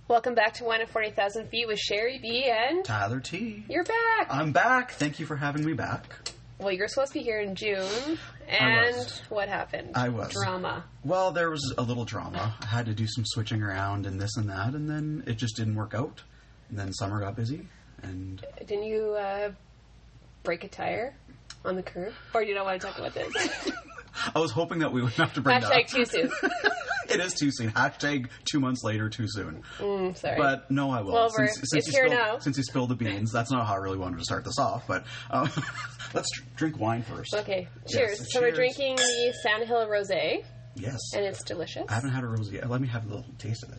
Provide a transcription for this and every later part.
Welcome back to Wine at 40,000 Feet with Sherry B. and Tyler T. You're back. I'm back. Thank you for having me back. Well, you're supposed to be here in June, and what happened? I was. Drama. Well, there was a little drama. I had to do some switching around and this and that, and then it just didn't work out. And then summer got busy, and... Didn't you break a tire on the curb? Or do you don't want to talk about this? I was hoping that we wouldn't have to bring that up. Hashtag too soon. It is too soon. Hashtag 2 months later, too soon. Sorry. But no, I will. Well, it's here now. Since you spilled the beans, that's not how I really wanted to start this off, but let's drink wine first. Okay, cheers. Yes, so we're drinking the Sandhill Rosé. Yes. And it's delicious. I haven't had a rosé yet. Let me have a little taste of it.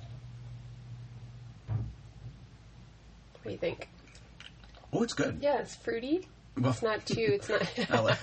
What do you think? Oh, it's good. Yeah, it's fruity. Well, it's not too... It's not...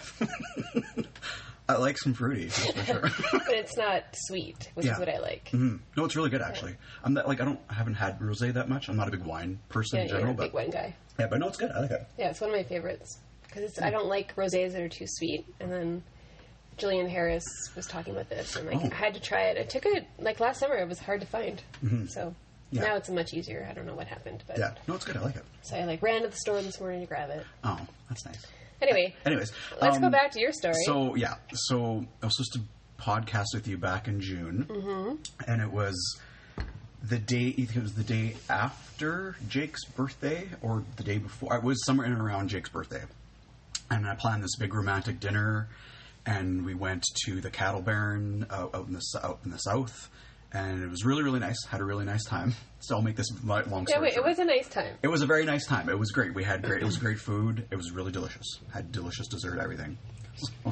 I like some fruity, that's for sure. But it's not sweet, which is what I like. Mm-hmm. No, it's really good, actually. I'm not, I haven't had rosé that much. I'm not a big wine person in general. You're a big wine guy. Yeah, but no, it's good. I like it. Yeah, it's one of my favorites. Because I don't like rosés that are too sweet. And then Jillian Harris was talking about this, and I had to try it. It took last summer, it was hard to find. Mm-hmm. So now it's much easier. I don't know what happened. But yeah, no, it's good. I like it. So I ran to the store this morning to grab it. Oh, that's nice. Anyways, let's go back to your story. So I was supposed to podcast with you back in June, and it was the day after Jake's birthday, or the day before. It was somewhere in and around Jake's birthday, and I planned this big romantic dinner, and we went to the Cattle Barn out in the south. And it was really, really nice. Had a really nice time. So I'll make this long story short. It was a nice time. It was a very nice time. It was great. It was great food. It was really delicious. Had delicious dessert, everything. So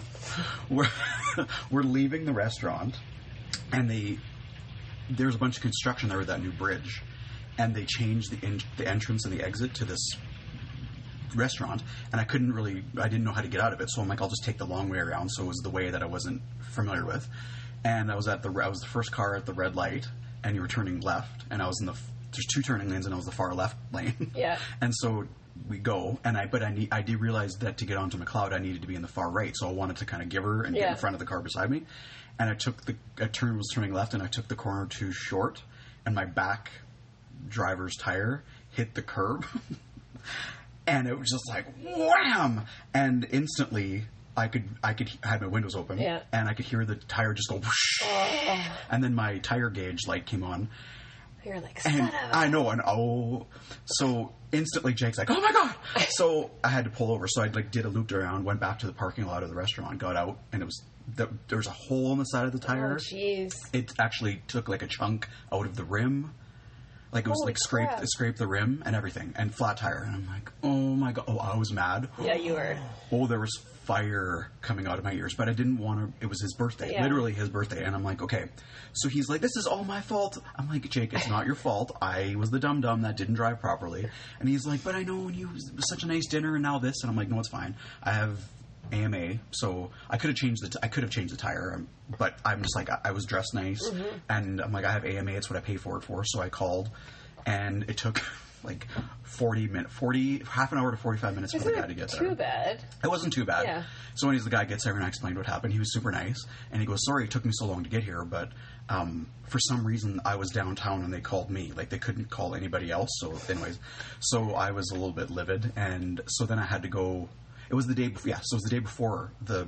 we're leaving the restaurant, and there's a bunch of construction there with that new bridge, and they changed the entrance and the exit to this restaurant, and I didn't know how to get out of it. So I'm like, I'll just take the long way around. So it was the way that I wasn't familiar with. And I was the first car at the red light, and you were turning left, and I was there's two turning lanes, and I was the far left lane. Yeah. And so we go, and I did realize that to get onto McLeod, I needed to be in the far right, so I wanted to kind of give her and get in front of the car beside me. And I was turning left, and I took the corner too short, and my back driver's tire hit the curb, and it was just like wham! And instantly, I had my windows open, and I could hear the tire just go whoosh, and then my tire gauge light came on. You're like, son of a... I know, so instantly Jake's like, oh my God! So I had to pull over, so I did a loop around, went back to the parking lot of the restaurant, got out, and there was a hole in the side of the tire. Oh, jeez. It actually took a chunk out of the rim. It was scraped the rim and everything, and flat tire. And I'm like, oh my God. Oh, I was mad. Yeah, you were. Oh, there was fire coming out of my ears, but I didn't want to. It was his birthday, literally his birthday. And I'm like, okay. So he's like, this is all my fault. I'm like, Jake, it's not your fault. I was the dum-dum that didn't drive properly. And he's like, but I know, and it was such a nice dinner and now this. And I'm like, no, it's fine. I have AMA, so I could have changed the tire, but I'm just like, I was dressed nice, and I'm like, I have AMA, it's what I pay for it for, so I called, and it took half an hour to 45 minutes for the guy to get there. Too bad. It wasn't too bad. Yeah. So when the guy gets there and I explained what happened, he was super nice, and he goes, sorry it took me so long to get here, but for some reason I was downtown and they called me, they couldn't call anybody else, so anyways, so I was a little bit livid, and so then I had to go. It was the day before, so it was the day before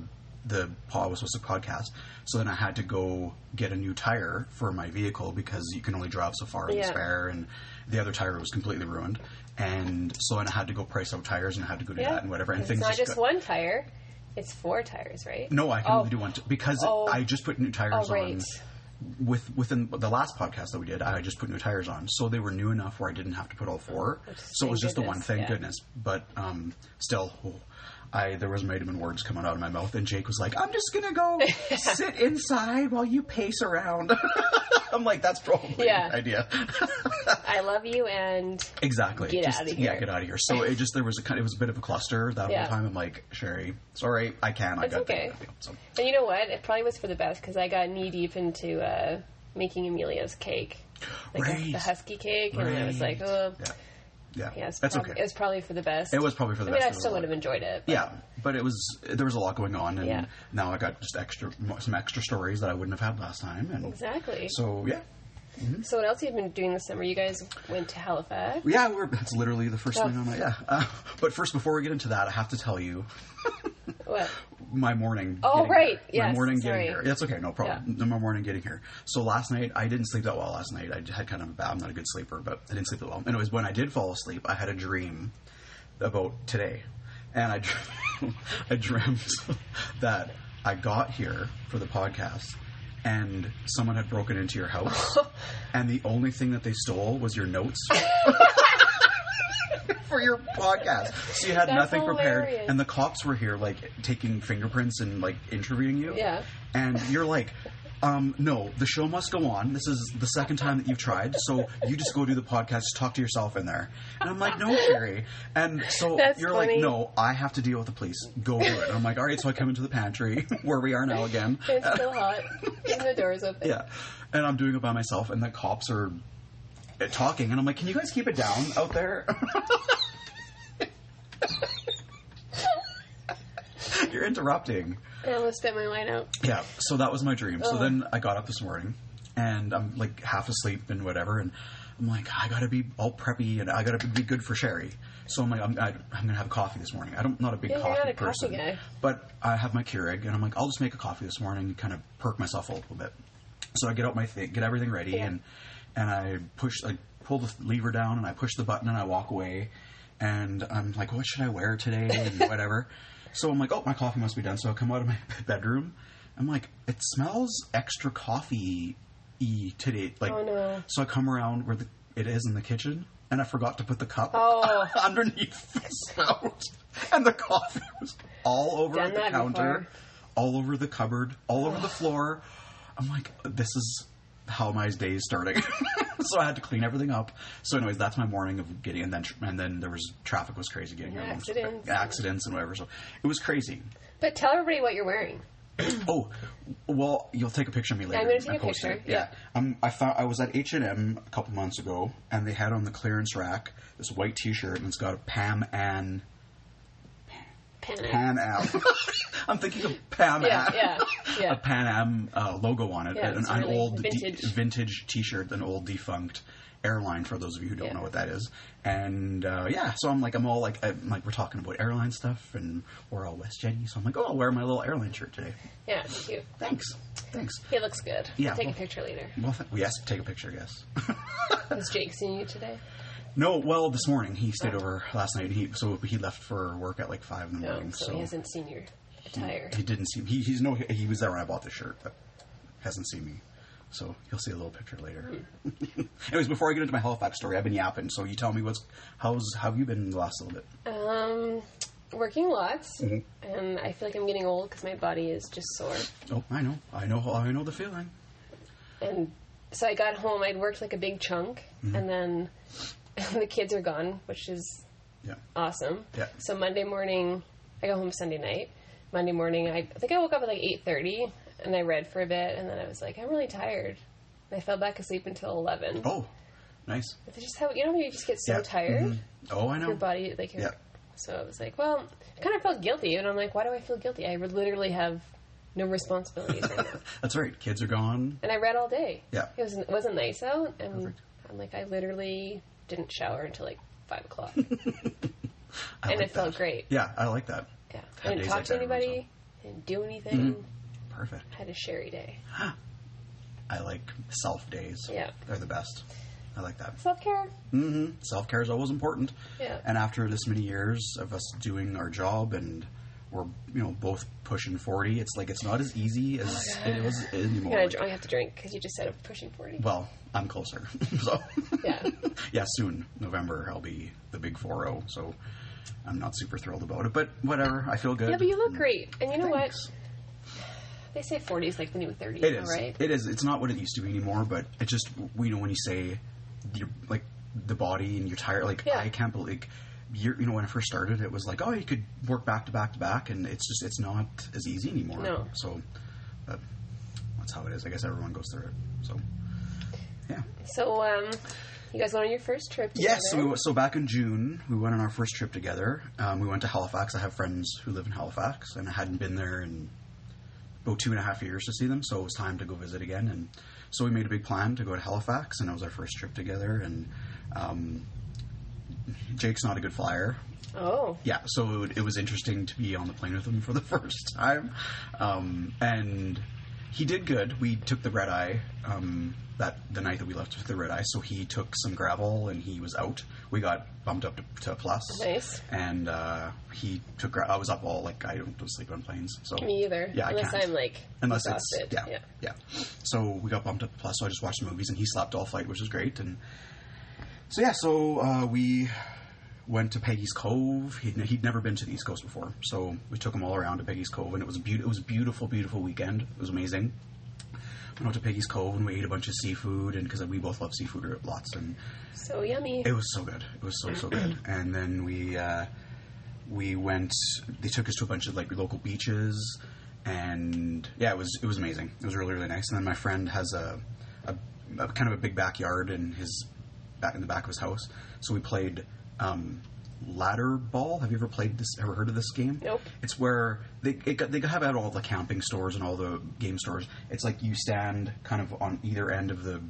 I was supposed to podcast. So then I had to go get a new tire for my vehicle because you can only drive so far in the spare, and the other tire was completely ruined. And so then I had to go price out tires, and I had to go do that and whatever. And it's not just one tire; it's 4 tires, right? No, I can only do one because I just put new tires on. Within the last podcast that we did, I just put new tires on, so they were new enough where I didn't have to put all 4. So it was just the one. Thank goodness. But still. There might have been words coming out of my mouth, and Jake was like, I'm just going to go sit inside while you pace around. I'm like, that's probably an idea. I love you, and exactly. Get out of here. Yeah, get out of here. So it was a bit of a cluster that whole time. I'm like, Sherry, sorry, I can. It's okay. So. And you know what? It probably was for the best, because I got knee deep into making Amelia's cake. The husky cake, and I was like, oh... Yeah, that's okay. It was probably for the best. It was probably for the best. I still would have enjoyed it. But. Yeah, but there was a lot going on, and now I got just some extra stories that I wouldn't have had last time. And exactly. So, yeah. Mm-hmm. So what else have you been doing this summer? You guys went to Halifax? Yeah, that's literally the first thing on my... Yeah. But first, before we get into that, I have to tell you... What? My morning. Oh, right. Here. My yes, morning sorry. getting here. That's okay, no problem. Yeah. My morning getting here. So last night, I didn't sleep that well last night. I had kind of a bad... I'm not a good sleeper, but I didn't sleep that well. Anyways, when I did fall asleep, I had a dream about today. And I dreamt that I got here for the podcast and someone had broken into your house and the only thing that they stole was your notes for your podcast. So you had That's nothing prepared hilarious. and the cops were here like taking fingerprints and like interviewing you. Yeah. And you're like, no, the show must go on. This is the second time that you've tried, so you just go do the podcast, just talk to yourself in there. And I'm like, no, Sherry. And so That's you're funny. like, no, I have to deal with the police. Go do it. And I'm like, all right, so I come into the pantry, where we are now again. It's still hot. And the door's open. Yeah. And I'm doing it by myself, and the cops are talking, and I'm like, can you guys keep it down out there? You're interrupting. I almost spit my wine out. Yeah, so that was my dream. So then I got up this morning, and I'm like half asleep and whatever, and I'm like, I gotta be all preppy, and I gotta be good for Sherry. So I'm like, I'm gonna have coffee this morning. I'm not a big Yeah, you're coffee not a person, coffee guy. but I have my Keurig, and I'm like, I'll just make a coffee this morning and kind of perk myself a little bit. So I get out my thing, get everything ready, Yeah. and I pull the lever down, and I push the button, and I walk away, and I'm like, what should I wear today, and whatever. So I'm like, oh, my coffee must be done. So I come out of my bedroom. I'm like, it smells extra coffee-y today. Like, Oh, no. So I come around where it is in the kitchen, and I forgot to put the cup Oh. underneath the spout. And the coffee was all over Done the that counter, before. all over the cupboard, all over the floor. I'm like, this is how my day is starting. So I had to clean everything up. So anyways, that's my morning of getting, and then there was, traffic was crazy getting here. Accidents and whatever. So it was crazy. But tell everybody what you're wearing. Oh, well, you'll take a picture of me later. I'm gonna take I a posted picture, it. Yeah. I was at H&M a couple months ago, and they had on the clearance rack this white T-shirt, and it's got a Pan Am. I'm thinking of Pam Am. Yeah. A Pan Am logo on it. Yeah, an it's really old vintage. T-shirt, an old defunct airline, for those of you who don't know what that is. And so I'm all like, we're talking about airline stuff, and we're all WestJet-y, so I'm like, oh, I'll wear my little airline shirt today. Yeah, it's cute. Thanks. He looks good. Yeah, I'll take a picture later. Well, yes, take a picture, yes. Has Jake seen you today? No, well, this morning. He stayed over last night. He left for work at like 5 in the morning. So he hasn't seen your attire. He didn't see me. He was there when I bought the shirt, but hasn't seen me. So he'll see a little picture later. Anyways, before I get into my Halifax story, I've been yapping. So you tell me how have you been the last little bit? Working lots, and I feel like I'm getting old because my body is just sore. Oh, I know the feeling. And so I got home. I'd worked like a big chunk, and then the kids are gone, which is awesome. Yeah. So Monday morning, I got home Sunday night. Monday morning, I think I woke up at like 8:30, and I read for a bit, and then I was like, I'm really tired. And I fell back asleep until 11. Oh, nice. It's just how, you just get so tired. Mm-hmm. Oh, I know. Your body, So I was like, well, I kind of felt guilty, and I'm like, why do I feel guilty? I literally have no responsibilities right now. That's right. Kids are gone. And I read all day. Yeah. It wasn't nice out, and Perfect. I'm like, I literally didn't shower until like 5 o'clock. And it felt great. Yeah, I like that. Yeah. Had I didn't days talk like to that every anybody, didn't do anything. Perfect. Had a sherry day. I like self days. Yeah. They're the best. I like that. Self-care. Mm-hmm. Self-care is always important. Yeah. And after this many years of us doing our job, and we're both pushing 40, it's like it's not as easy as it was anymore. I have to drink because you just said I'm pushing 40. Well, I'm closer. So Yeah. yeah, soon, November, I'll be the big 40, so I'm not super thrilled about it, but whatever, I feel good. Yeah, but you look great. And you know Thanks. what? They say 40 is like the new 30, It is. right? It is. It's not what it used to be anymore, but it just, when you say you're like the body and you're tired, like I can't believe, when I first started, it was like, oh, you could work back to back to back, and it's not as easy anymore. No. So that's how it is. I guess everyone goes through it. So yeah. So you guys went on your first trip together? Yes. So back in June, we went on our first trip together. We went to Halifax. I have friends who live in Halifax, and I hadn't been there in about 2.5 years to see them, so it was time to go visit again. And so we made a big plan to go to Halifax, and it was our first trip together. And Jake's not a good flyer. Oh. Yeah, so it was interesting to be on the plane with him for the first time. And he did good. We took the red eye the night that we left with the red eye, so he took some gravel and he was out. We got bumped up to a plus. Nice. And he took I was up all, like, I don't sleep on planes. So me either. Yeah, unless I can't. I'm, like, unless exhausted. it's, yeah. So we got bumped up to plus, so I just watched the movies, and he slept all flight, which was great. And so we went to Peggy's Cove. He'd never been to the East Coast before, so we took him all around to Peggy's Cove, and it was a beautiful, beautiful weekend. It was amazing. We went to Peggy's Cove, and we ate a bunch of seafood, and because we both love seafood lots, and so yummy. it was so good. It was so good. And then we went. They took us to a bunch of, like, local beaches, and yeah, it was amazing. It was really, really nice. And then my friend has a kind of a big backyard in the back of his house, so we played ladder ball. Have you ever heard of this game? Nope. It's where they have it at all the camping stores and all the game stores. It's like you stand kind of on either end of the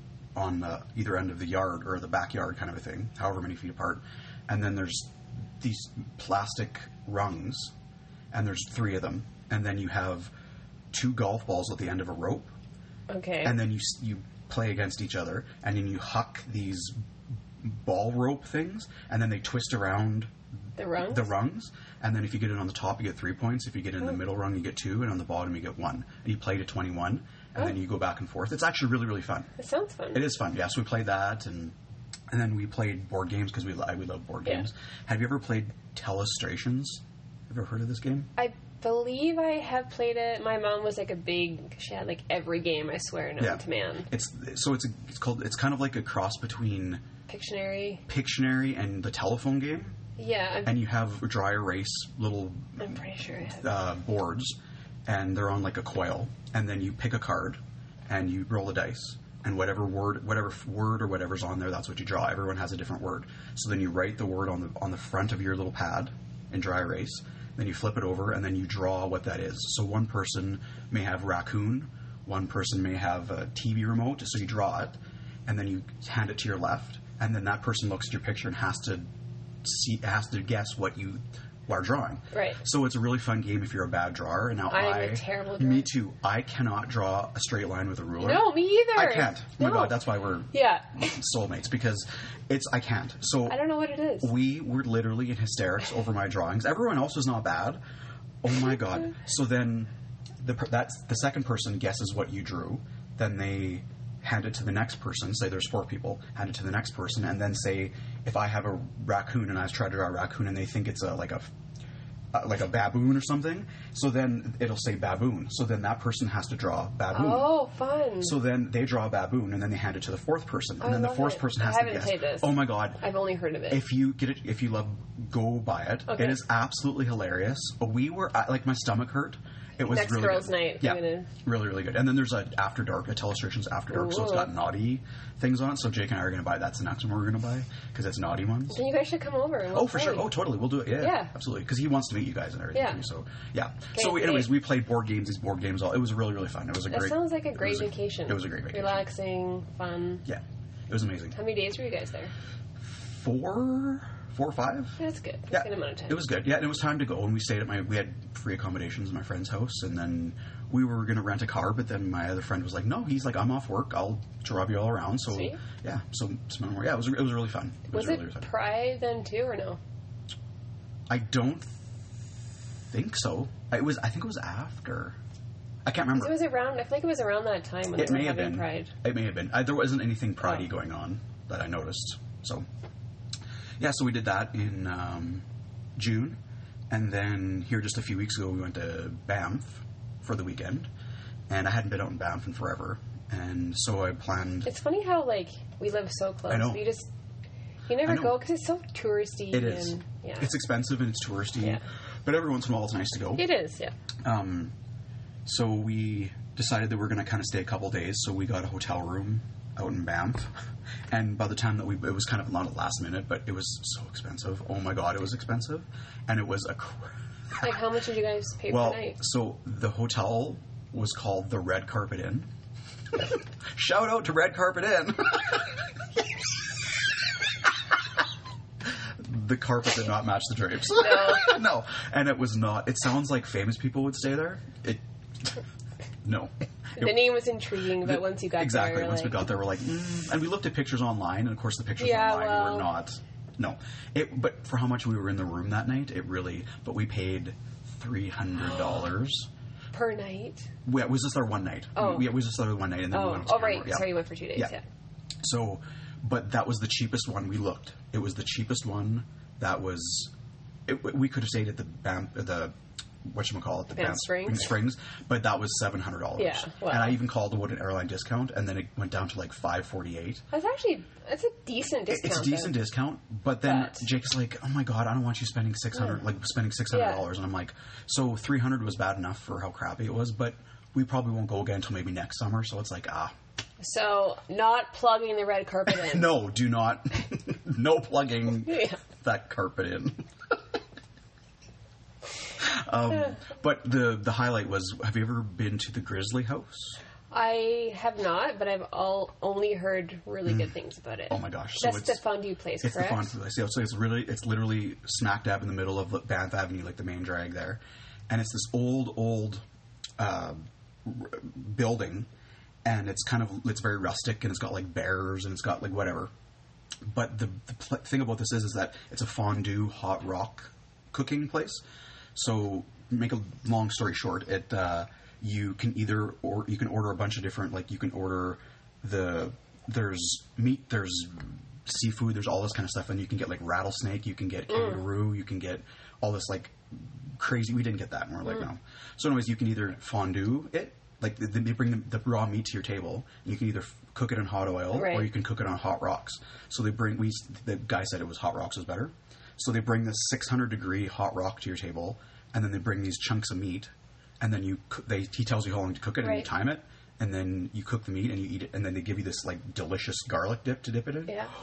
yard, or the backyard kind of a thing, however many feet apart, and then there's these plastic rungs, and there's 3 of them, and then you have 2 golf balls at the end of a rope. Okay. And then you play against each other, and then you huck these ball rope things, and then they twist around the rungs, and then if you get it on the top, you get 3 points. If you get it in the middle rung, you get 2, and on the bottom, you get 1. And you play to 21, and then you go back and forth. It's actually really, really fun. It sounds fun. It is fun, yeah. So we played that, and then we played board games, because we love board games. Have you ever played Telestrations? Have you ever heard of this game? I believe I have played it. My mom was like she had like every game, I swear, known to man. It's kind of like a cross between Pictionary and the telephone game. Yeah. And you have dry erase little I'm pretty sure I have. Boards, and they're on like a coil, and then you pick a card and you roll the dice, and whatever word or whatever's on there, that's what you draw. Everyone has a different word. So then you write the word on the front of your little pad in dry erase, then you flip it over, and then you draw what that is. So one person may have raccoon, one person may have a TV remote, so you draw it, and then you hand it to your left, and then that person looks at your picture and has to guess what you are drawing. Right. So it's a really fun game if you're a bad drawer. And now I'm a terrible drawer. Me too. I cannot draw a straight line with a ruler. No, me either. I can't. Oh my God, that's why we're soulmates, because I can't. So I don't know what it is. We were literally in hysterics over my drawings. Everyone else was not bad. Oh my God. So then the second person guesses what you drew. Then they hand it to the next person. Say there's 4 people. Hand it to the next person, and then say if I have a raccoon and I try to draw a raccoon and they think it's like a baboon or something, so then it'll say baboon. So then that person has to draw baboon. Oh, fun! So then they draw a baboon, and then they hand it to the 4th person, and then the 4th person has to guess. I haven't played this. Oh my God! I've only heard of it. If you get it, if you love, go buy it. Okay. It is absolutely hilarious. We were like, my stomach hurt. It was Next really girls' good. night. Yeah, really, really good. And then there's a After Dark, a Telestrations After Dark, so it's got naughty things on it. So Jake and I are going to buy. That's the next one we're going to buy, because it's naughty ones. Then you guys should come over. And we'll for sure. Oh, totally. We'll do it. Yeah. Absolutely. Because he wants to meet you guys and everything too. So yeah. Okay, so anyways, we played board games. These board games. It was really, really fun. It was That sounds like a great vacation. It was a great vacation. Relaxing, fun. Yeah, it was amazing. How many days were you guys there? 4 or 5. That's good. That's a good amount of time. It was good. Yeah, and it was time to go, and we stayed at we had free accommodations in my friend's house, and then we were going to rent a car, but then my other friend was like, no, he's like, I'm off work, I'll drive you all around. So sweet. Yeah, so it was really fun. Was it Pride then too, or no? I don't think so. I think it was after. I can't remember. It was around. I feel like it was around that time when it they were having Pride. It may have been. There wasn't anything Pridey going on that I noticed. So yeah, so we did that in June, and then here just a few weeks ago we went to Banff for the weekend, and I hadn't been out in Banff in forever, and so I planned. It's funny how we live so close. I know. You never go because it's so touristy. It is. And, yeah. It's expensive and it's touristy. Yeah. But every once in a while it's nice to go. It is, yeah. So we decided that we're going to kind of stay a couple days, so we got a hotel room out in Banff. And by the time that it was kind of not at last minute, but it was so expensive. Oh my God, it was expensive. And it was like, how much did you guys pay per night? So the hotel was called the Red Carpet Inn. Shout out to Red Carpet Inn. The carpet did not match the drapes. No. No. And it was not. It sounds like famous people would stay there. No. The name was intriguing, but once you got exactly, there... once we got there, we're like... And we looked at pictures online, and of course the pictures online were not... No. But for how much we were in the room that night, it really... But we paid $300... Per night? Yeah, it was just our one night. Oh. It was just our one night, and then we went to right. Canmore. Yeah. Sorry, you went for 2 days, yeah. So, but that was the cheapest one we looked. It was the cheapest one. That was... we could have stayed at the whatchamacallit, the Banff Springs, but that was $700. Yeah, wow. And I even called it an airline discount, and then it went down to like $548. That's a decent discount. It's a decent discount, but then Jake's like, "Oh my god, I don't want you spending $600, $600." And I'm like, "So $300 was bad enough for how crappy it was, but we probably won't go again until maybe next summer." So it's like, So, not plugging the Red Carpet in. No, do not. No plugging that carpet in. But the highlight was, have you ever been to the Grizzly House? I have not, but I've only heard really good things about it. Oh my gosh. That's the fondue place, correct? It's the fondue place. Yeah, so it's literally smack dab in the middle of Banff Avenue, like the main drag there. And it's this old building, and it's very rustic, and it's got like bears, and it's got like whatever. But the thing about this is that it's a fondue hot rock cooking place. So, make a long story short, you can order a bunch of different, like you can order there's meat, there's seafood, there's all this kind of stuff, and you can get like rattlesnake, you can get kangaroo, you can get all this like crazy. We didn't get that, and we're like, no. So, anyways, you can either fondue it, like they bring the raw meat to your table, and you can either cook it in hot oil or you can cook it on hot rocks. So the guy said it was hot rocks was better. So they bring this 600-degree hot rock to your table, and then they bring these chunks of meat, and then he tells you how long to cook it, and you time it, and then you cook the meat and you eat it, and then they give you this like delicious garlic dip to dip it in. Yeah.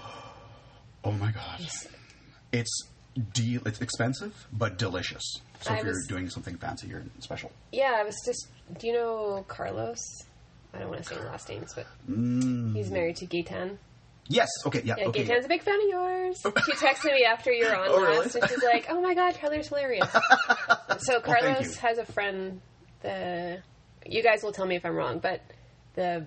Oh my gosh, it's expensive but delicious. So if you're doing something fancy or special. Yeah, I was just. Do you know Carlos? I don't want to say last names, but he's married to Gaetan. Yes. Okay. Yeah. Okay. Gaetan's a big fan of yours. She texted me after you were on last, and she's like, "Oh my god, Tyler's hilarious." So Carlos has a friend. You guys will tell me if I'm wrong, but the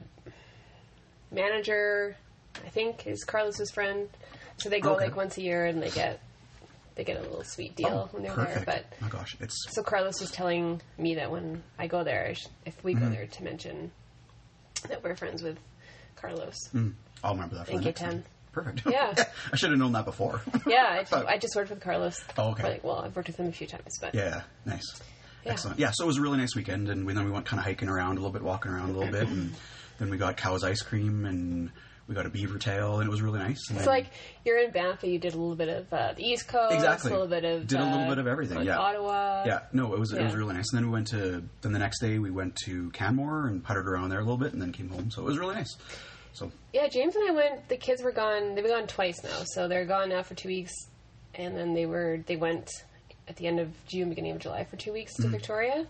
manager, I think, is Carlos's friend. So they go like once a year, and they get a little sweet deal when they're there. But oh my gosh, so Carlos was telling me that when I go there, if we go there, to mention that we're friends with Carlos. I'll remember that for the next time. Perfect. Yeah. I should have known that before. Yeah, I just worked with Carlos. Oh, okay. I've worked with him a few times, but... Yeah, nice. Yeah. Excellent. Yeah, so it was a really nice weekend, and then we went kind of hiking around a little bit, walking around a little bit, and then we got Cow's ice cream, and we got a beaver tail, and it was really nice. And it's like you're in Banff, and you did a little bit of the East Coast, exactly. a little bit of everything. Yeah, Ottawa. Yeah, no, it was really nice. And then the next day we went to Canmore and puttered around there a little bit, and then came home. So it was really nice. So yeah, James and I went. The kids were gone. They've been gone twice now, so they're gone now for 2 weeks, and then they went at the end of June, beginning of July for 2 weeks to Victoria,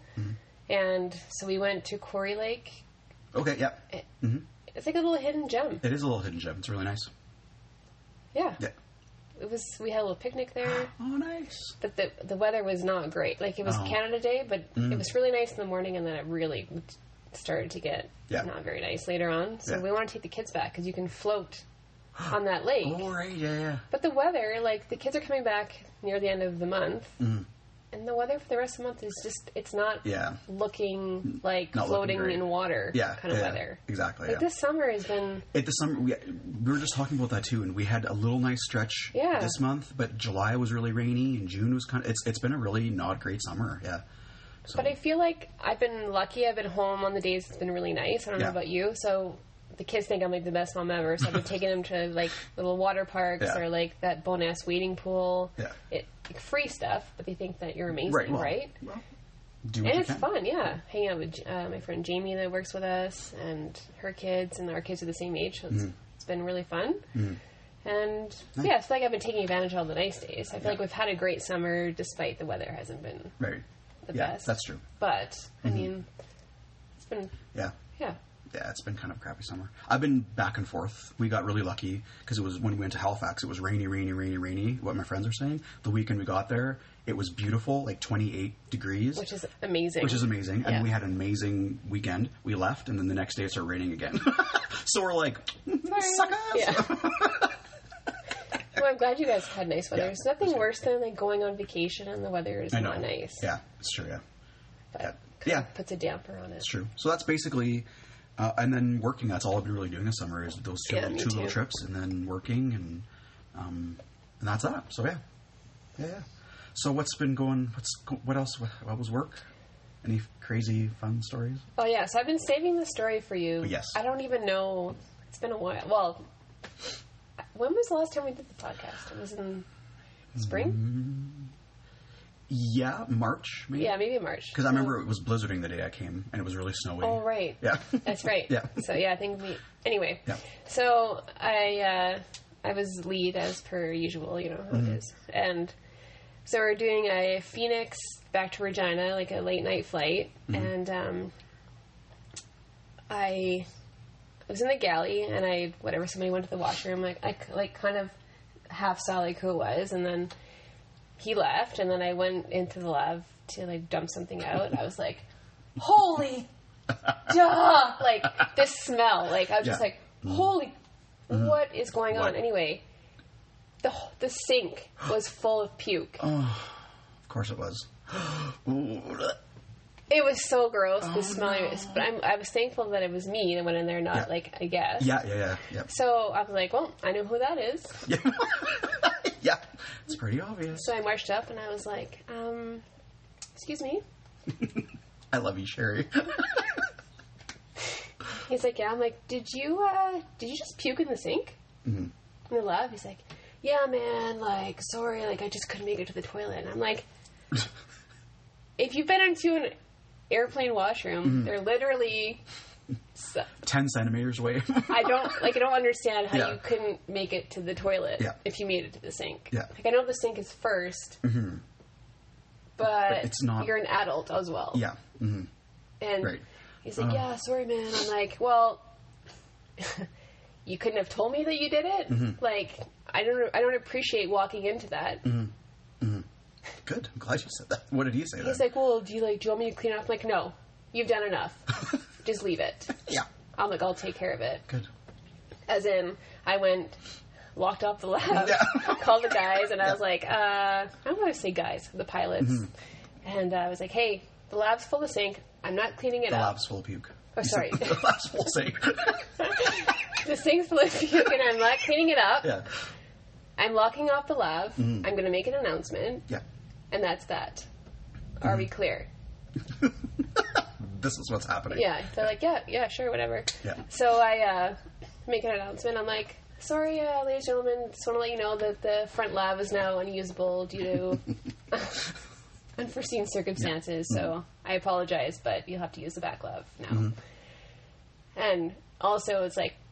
and so we went to Quarry Lake. Okay, yeah. It's like a little hidden gem. It is a little hidden gem. It's really nice. Yeah. Yeah. We had a little picnic there. Oh, nice. But the weather was not great. Like, it was Canada Day, but it was really nice in the morning, and then it really started to get not very nice later on. So we want to take the kids back, because you can float on that lake. Oh, right, yeah. But the weather, like, the kids are coming back near the end of the month, and the weather for the rest of the month is just, it's not looking like not floating in water kind of weather. Exactly. Like this summer has been... we were just talking about that too, and we had a little nice stretch this month, but July was really rainy, and June was kind of... It's been a really not great summer, So. But I feel like I've been lucky. I've been home on the days it's been really nice. I don't know about you, so... The kids think I'm like the best mom ever, so I've been taking them to like little water parks or like that Bowness wading pool. Yeah. Like free stuff, but they think that you're amazing, right? Well, and it's fun, hanging out with my friend Jamie that works with us, and her kids, and our kids are the same age, so it's been really fun. And nice. So like I've been taking advantage of all the nice days. I feel like we've had a great summer, despite the weather hasn't been the best. That's true. But I mean, been... Yeah. Yeah. Yeah, it's been kind of a crappy summer. I've been back and forth. We got really lucky because it was when we went to Halifax, it was rainy, what my friends are saying. The weekend we got there, it was beautiful, like 28 degrees. Which is amazing. Yeah. And we had an amazing weekend. We left, and then the next day it started raining again. So we're like, suckers! Yeah. Well, I'm glad you guys had nice weather. There's nothing worse than like going on vacation and the weather is not nice. Yeah, it's true, yeah. But yeah. Puts a damper on it. It's true. So that's basically... and then working, that's all I've been really doing this summer is those two little trips, and then working, and that's that. So, yeah. So what's been going, what else, what was work? Any crazy, fun stories? Oh, yeah, so I've been saving the story for you. Oh, yes. I don't even know, it's been a while. Well, when was the last time we did the podcast? It was in spring? Yeah, March, maybe? Yeah, maybe March. Because I remember it was blizzarding the day I came, and it was really snowy. Oh, right. Yeah. That's right. Yeah. So, yeah, I think anyway. Yeah. So, I was lead as per usual, you know how it is. And so we're doing a Phoenix back to Regina, like a late night flight. And I was in the galley, and somebody went to the washroom, I kind of half saw like who it was, and then he left, and then I went into the lab to like dump something out. I was like, holy duh! Like this smell. Like I was just like, holy, what is going on? Anyway, the sink was full of puke. Oh, of course it was. It was so gross. The smell. But I was thankful that it was me that went in there, not like I guess. Yeah. So I was like, well, I know who that is. Yeah. Yeah, it's pretty obvious. So I marched up and I was like, excuse me. I love you, Sherry. He's like, yeah. I'm like, did you just puke in the sink? Mm-hmm. In the lab? He's like, yeah, man, like, sorry, like, I just couldn't make it to the toilet. And I'm like, if you've been into an airplane washroom, they're literally 10 centimeters away. I don't understand how you couldn't make it to the toilet if you made it to the sink. Yeah. Like, I know the sink is first, but it's not. You're an adult as well. Yeah. Mm-hmm. And he's like, yeah, sorry, man. I'm like, well, you couldn't have told me that you did it? Mm-hmm. Like, I don't appreciate walking into that. Mm-hmm. Mm-hmm. Good. I'm glad you said that. What did he say then? He's like, well, do you want me to clean it up? I'm like, no. You've done enough. Just leave it. Yeah. I'm like, I'll take care of it. Good. As in, I went, locked up the lab, called the guys, and I was like, I don't want to say guys, the pilots. Mm-hmm. And I was like, hey, the lab's full of sink. I'm not cleaning it up. The lab's full of puke. Oh, sorry. The lab's full of sink. The sink's full of puke, and I'm not cleaning it up. Yeah. I'm locking off the lab. Mm-hmm. I'm going to make an announcement. Yeah. And that's that. Are we clear? This is what's happening. Yeah. They're like, yeah, sure, whatever. Yeah. So I make an announcement. I'm like, sorry, ladies and gentlemen, just want to let you know that the front lab is now unusable due to unforeseen circumstances. Yeah. So I apologize, but you'll have to use the back lab now. Mm-hmm. And also, it's like,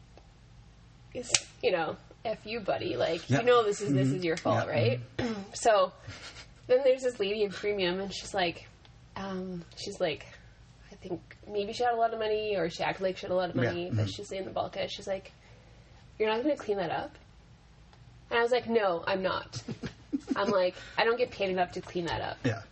F you, buddy. Like, you know this is your fault, right? Mm-hmm. So then there's this lady in premium, and she's like, I think maybe she had a lot of money, or she acted like she had a lot of money, but she's in the bulkhead. She's like, you're not going to clean that up? And I was like, no, I'm not. I'm like, I don't get paid enough to clean that up. Yeah.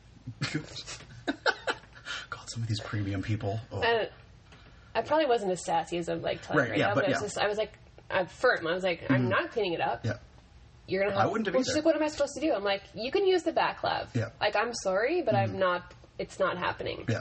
God, some of these premium people. Oh. And I probably wasn't as sassy as I'm like telling right now, but I was like, I'm firm. I was like, I'm not cleaning it up. Yeah. You're gonna have. I wouldn't have she's like, what am I supposed to do? I'm like, you can use the back lab. Yeah. Like, I'm sorry, but I'm not. It's not happening. Yeah.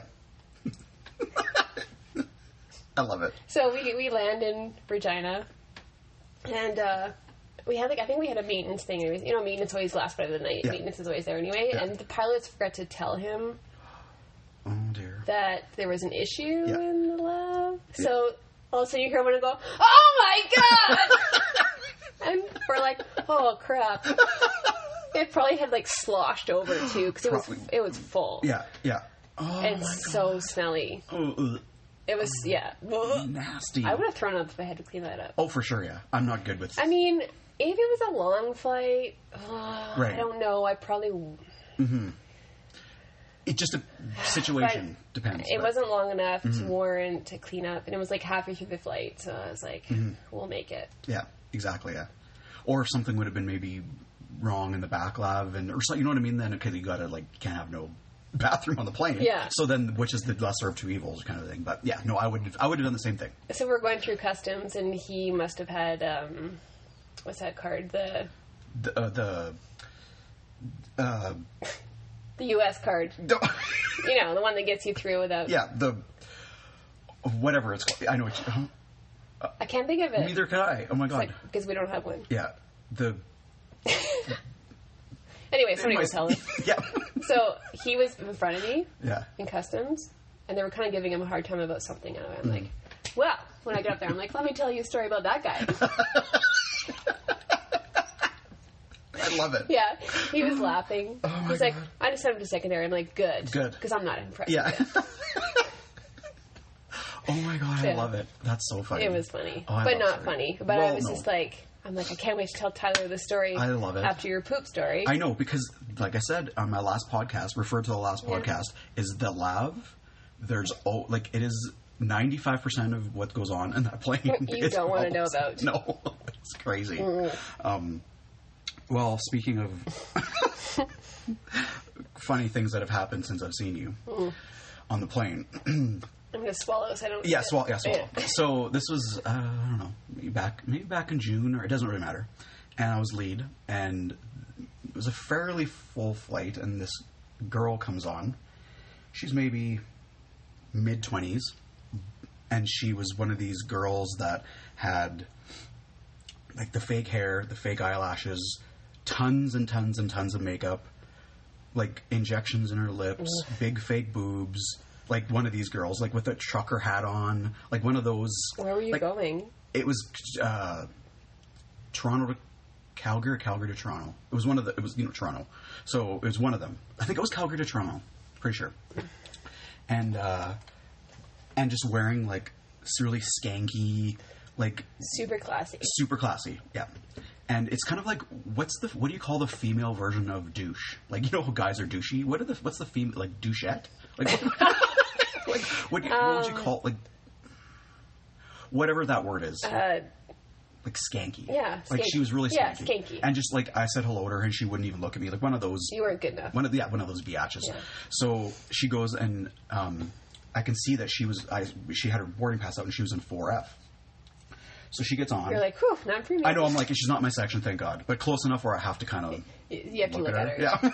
I love it. So we land in Regina, and we had I think we had a maintenance thing. Anyways, maintenance always lasts by the night. Yeah. Maintenance is always there anyway, and the pilots forgot to tell him. Oh dear. That there was an issue in the lab. Yeah. So all of a sudden you hear one go, "Oh my god!" And we're like, "Oh crap!" It probably had like sloshed over too because it was full. Yeah, yeah. Oh, it's so smelly. It was nasty. I would have thrown up if I had to clean that up. Oh, for sure. Yeah, I'm not good with. I mean, if it was a long flight, I don't know. I probably. Mm-hmm. It just a situation depends. It wasn't long enough to warrant to clean up, and it was like halfway through the flight, so I was like, we'll make it. Yeah, exactly. Yeah, or if something would have been maybe wrong in the back lab, or so, you know what I mean. Then okay, you gotta like you can't have no bathroom on the plane. Yeah. So then, which is the lesser of two evils, kind of thing. But yeah, no, I would have done the same thing. So we're going through customs, and he must have had what's that card? The U.S. card. You know, the one that gets you through without... Yeah, the... Whatever it's called. I know what you... I can't think of it. Neither can I. Oh my God. Because we don't have one. Yeah. The... Anyway, somebody was telling. Yeah. So he was in front of me. Yeah. In customs. And they were kind of giving him a hard time about something. And I'm like, well, when I get up there, I'm like, let me tell you a story about that guy. I love it. Yeah. He was laughing. Oh my He's God. like, I just sent him to secondary. I'm like, good. Good. Because I'm not impressed. Yeah. Oh my God, I love it. That's so funny. It was funny. Oh, but not funny. But well, I was just like, I'm like, I can't wait to tell Tyler the story. I love it. After your poop story. I know, because, like I said on my last podcast, referred to the last podcast, is the lab. There's, it is 95% of what goes on in that plane. You don't want to know about. No, it's crazy. Well, speaking of funny things that have happened since I've seen you on the plane. I'm going to swallow so I don't... Yeah, swallow. So this was, I don't know, maybe back in June, or it doesn't really matter. And I was lead, and it was a fairly full flight, and this girl comes on. She's maybe mid-20s, and she was one of these girls that had, like, the fake hair, the fake eyelashes, tons and tons and tons of makeup, like, injections in her lips, big fake boobs... Like one of these girls, like with a trucker hat on, like one of those. Where were you going? It was Toronto to Calgary, Calgary to Toronto. It was one of the. It was Toronto, so it was one of them. I think it was Calgary to Toronto, pretty sure. And just wearing like really skanky, like super classy, yeah. And it's kind of like what do you call the female version of douche? Like how guys are douchey. What's the female like douchette? Like what would you call like whatever that word is? Like skanky. Yeah, like she was really skanky. Yeah, skanky. And just like I said hello to her, and she wouldn't even look at me. Like one of those. You weren't good enough. One of those biatches. Yeah. So she goes and I can see that she had her boarding pass out and she was in 4F. So she gets on. You're like, whew, not premium. I know, I'm like, she's not my section, thank God. But close enough where I have to kind of... You have to look at her. Yeah.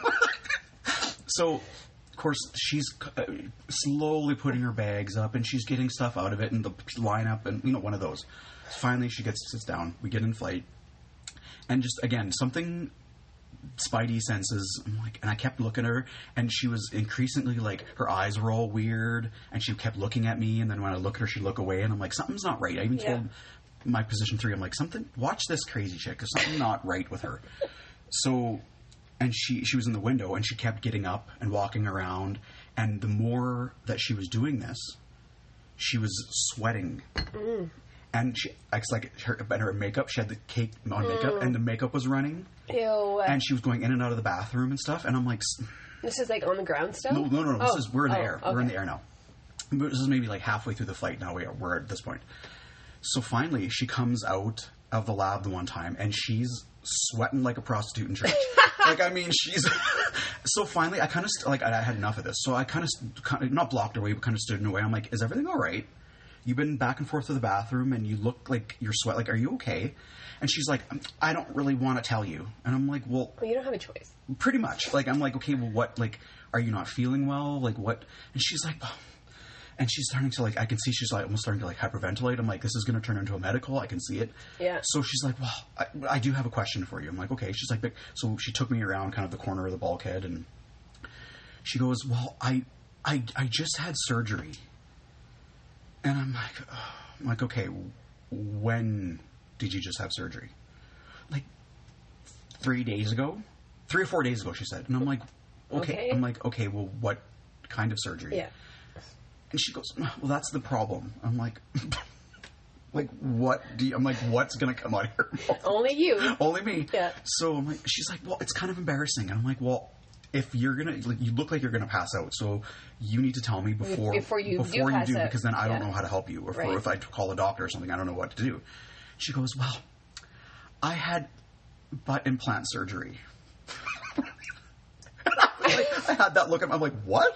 So, of course, she's slowly putting her bags up, and she's getting stuff out of it, and the lineup, and, one of those. Finally, she sits down. We get in flight. And just, again, something... Spidey senses, I'm like, and I kept looking at her, and she was increasingly like, her eyes were all weird, and she kept looking at me, and then when I look at her, she'd look away, and I'm like, something's not right. I even told my position 3, I'm like, watch this crazy chick, because something's not right with her. So, and she was in the window, and she kept getting up and walking around, and the more that she was doing this, she was sweating. And her makeup, she had the cake on makeup, and the makeup was running. Ew. And she was going in and out of the bathroom and stuff, and I'm like... This is like on the ground still? No. We're in the air. Okay. We're in the air now. This is maybe like halfway through the flight now. We're at this point. So finally, she comes out of the lab the one time, and she's sweating like a prostitute in church. She's... So finally, I kind of... I had enough of this. So I kind of... Not blocked her way, but kind of stood in her way. I'm like, is everything all right? You've been back and forth to the bathroom, and you look like you're sweat. Like, are you okay? And she's like, I don't really want to tell you. And I'm like, well... you don't have a choice. Pretty much. Like, I'm like, okay, well, what? Like, are you not feeling well? Like, what? And she's like... Oh. And she's starting to, like... I can see she's, like, almost starting to, like, hyperventilate. I'm like, this is going to turn into a medical. I can see it. Yeah. So she's like, well, I do have a question for you. I'm like, okay. She's like... So she took me around kind of the corner of the bulkhead, and she goes, well, I just had surgery. And I'm like, okay, when did you just have surgery? Like 3 days ago? 3 or 4 days ago, she said. And I'm like, okay. I'm like, okay, well, what kind of surgery? Yeah. And she goes, well, that's the problem. I'm like, what do you... I'm like, what's going to come out here? Only you. Only me. Yeah. So I'm like, she's like, well, it's kind of embarrassing. And I'm like, well, if you're gonna, like, you look like you're gonna pass out, so you need to tell me before you do, because then I don't know how to help you, or if I call a doctor or something, I don't know what to do. She goes, well, I had butt implant surgery. I had that look at me. I'm like, what?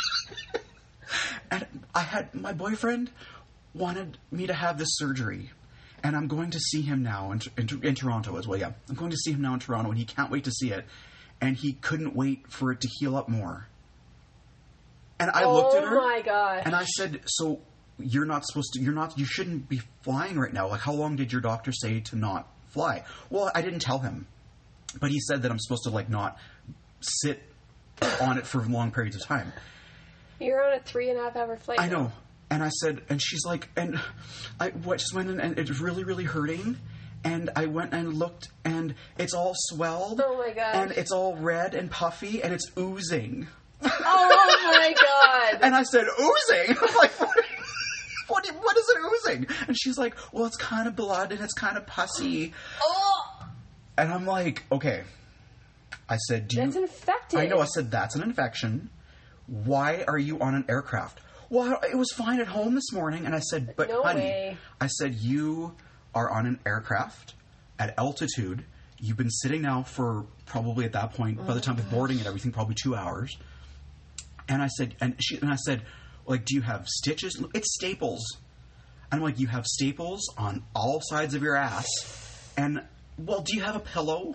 And my boyfriend wanted me to have this surgery, and I'm going to see him now in Toronto as well. Yeah, I'm going to see him now in Toronto, and he can't wait to see it, and he couldn't wait for it to heal up more. And I looked at her, oh my gosh, and I said, so you shouldn't be flying right now. Like, how long did your doctor say to not fly? Well, I didn't tell him, but he said that I'm supposed to, like, not sit on it for long periods of time. You're on a 3.5-hour flight. I know. And I said, and she's like, and I just went in, and it was really, really hurting. And I went and looked, and it's all swelled. Oh my gosh. And it's all red and puffy, and it's oozing. Oh my god. And I said, oozing? I'm like, what is it oozing? And she's like, well, it's kind of blood, and it's kind of pussy. Oh. And I'm like, okay. I said, that's infected. I know. I said, that's an infection. Why are you on an aircraft? Well, it was fine at home this morning. And I said, but no honey, way. I said, you are on an aircraft at altitude. You've been sitting now for probably at that point, by the time of boarding and everything, probably 2 hours. And I said, and I said, like, do you have stitches? It's staples. And I'm like, you have staples on all sides of your ass. And, well, do you have a pillow?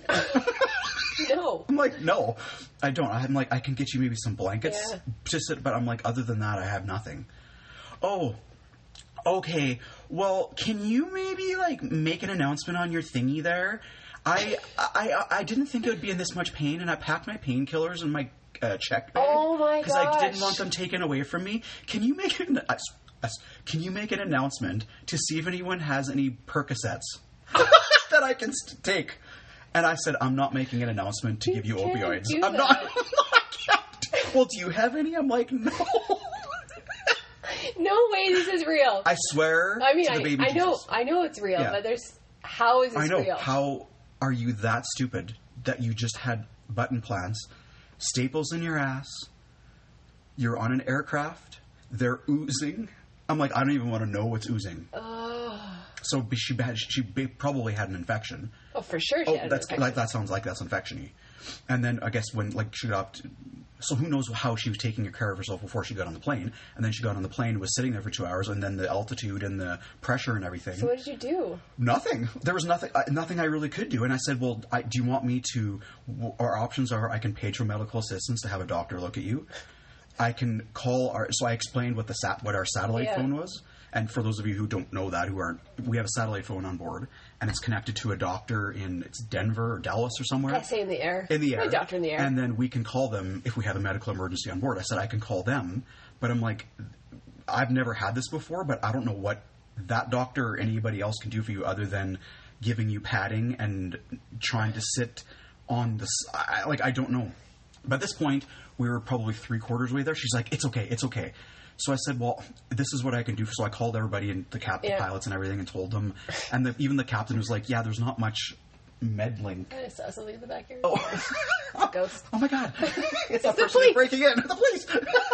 No. I'm like, no, I don't. I'm like, I can get you maybe some blankets to sit, but I'm like, other than that, I have nothing. Oh, okay. Well, can you maybe, like, make an announcement on your thingy there? I didn't think it would be in this much pain, and I packed my painkillers in my check bag. Oh my gosh. Because I didn't want them taken away from me. Can you make an announcement to see if anyone has any Percocets that I can take? And I said, I'm not making an announcement to give you opioids. I'm not. I can't. Well, do you have any? I'm like, no. No way, this is real. I swear. I mean, to the baby I know, Jesus. I know it's real, but how is this real? I know. How are you that stupid that you just had butt implants, staples in your ass, you're on an aircraft, they're oozing? I'm like, I don't even want to know what's oozing. So she probably had an infection. Oh, for sure she had an infection. That sounds like that's infection-y. And then I guess when, like, she got up so who knows how she was taking care of herself before she got on the plane. And then she got on the plane, was sitting there for 2 hours, and then the altitude and the pressure and everything. So what did you do? Nothing. There was nothing I really could do. And I said, well, do you want me to... Our options are I can page for medical assistance to have a doctor look at you. I can call So I explained what our satellite phone was. And for those of you who don't know that, we have a satellite phone on board, and it's connected to a doctor in Denver or Dallas or somewhere. I say in the air. In the air. My doctor in the air. And then we can call them if we have a medical emergency on board. I said I can call them, but I'm like, I've never had this before, but I don't know what that doctor or anybody else can do for you other than giving you padding and trying to sit on the... I don't know. By this point, we were probably 3/4 way there. She's like, it's okay, it's okay. So I said, well, this is what I can do. So I called everybody and the pilots and everything and told them. And even the captain was like, yeah, there's not much meddling. I saw something in the back here. Oh. It's a ghost. Oh my God. It's that person breaking in. The police.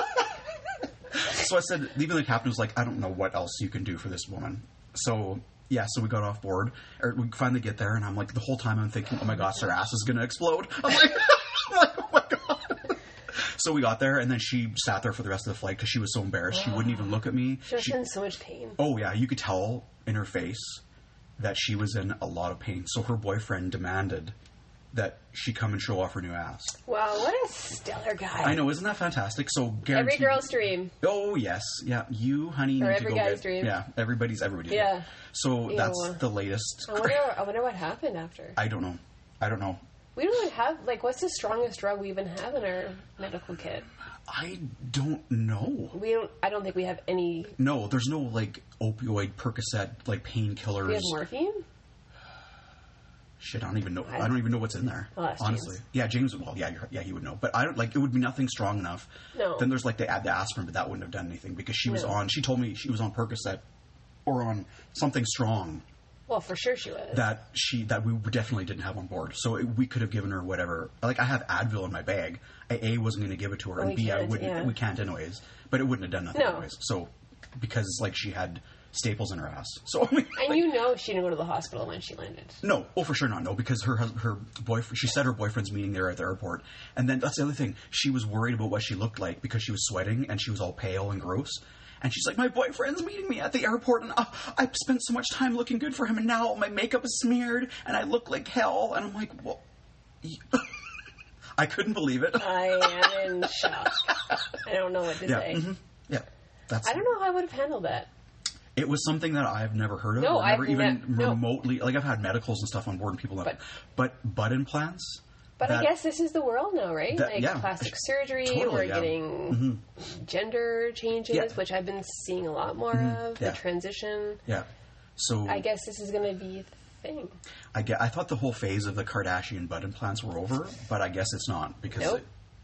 So I said, even the captain was like, I don't know what else you can do for this woman. So... yeah, so we got off board. We finally get there, and I'm like, the whole time I'm thinking, oh my gosh, her ass is going to explode. I'm like, oh my God. So we got there, and then she sat there for the rest of the flight because she was so embarrassed. She wouldn't even look at me. She was in so much pain. Oh, yeah, you could tell in her face that she was in a lot of pain. So her boyfriend demanded that she come and show off her new ass. Wow, what a stellar guy. I know, isn't that fantastic? So every girl's dream. Oh, yes. Yeah, you, honey, or need every to go guy's dream. Yeah, everybody's yeah. dream. So that's the latest. I wonder what happened after. I don't know. We don't even have, what's the strongest drug we even have in our medical kit? I don't know. I don't think we have any. No, there's no, opioid, Percocet, painkillers. We have morphine? Shit, I don't even know. I don't even know what's in there. Well, honestly. James. Yeah, James, he would know. But I don't, it would be nothing strong enough. No. Then there's, the aspirin, but that wouldn't have done anything because she was on, she told me she was on Percocet or on something strong. Well, for sure she was. That we definitely didn't have on board. So we could have given her whatever. Like, I have Advil in my bag. I wasn't going to give it to her, and B, I wouldn't. Yeah. We can't anyways. But it wouldn't have done nothing anyways. So because like she had staples in her ass. So I mean, and you know she didn't go to the hospital when she landed. No, well, for sure not. No, because her boyfriend. She said her boyfriend's meeting there at the airport, and then that's the other thing. She was worried about what she looked like because she was sweating and she was all pale and gross. And she's like, my boyfriend's meeting me at the airport, and I've spent so much time looking good for him, and now my makeup is smeared, and I look like hell. And I'm like, well, I couldn't believe it. I am in shock. I don't know what to say. Mm-hmm. Yeah, I don't know how I would have handled that. It was something that I've never heard of. No, I've never even remotely. Like, I've had medicals and stuff on board, and people have. But butt implants. But I guess this is the world now, right? Plastic surgery. Totally, we're getting gender changes, which I've been seeing a lot more of. The transition. Yeah. So I guess this is going to be the thing. I thought the whole phase of the Kardashian butt implants were over, but I guess it's not because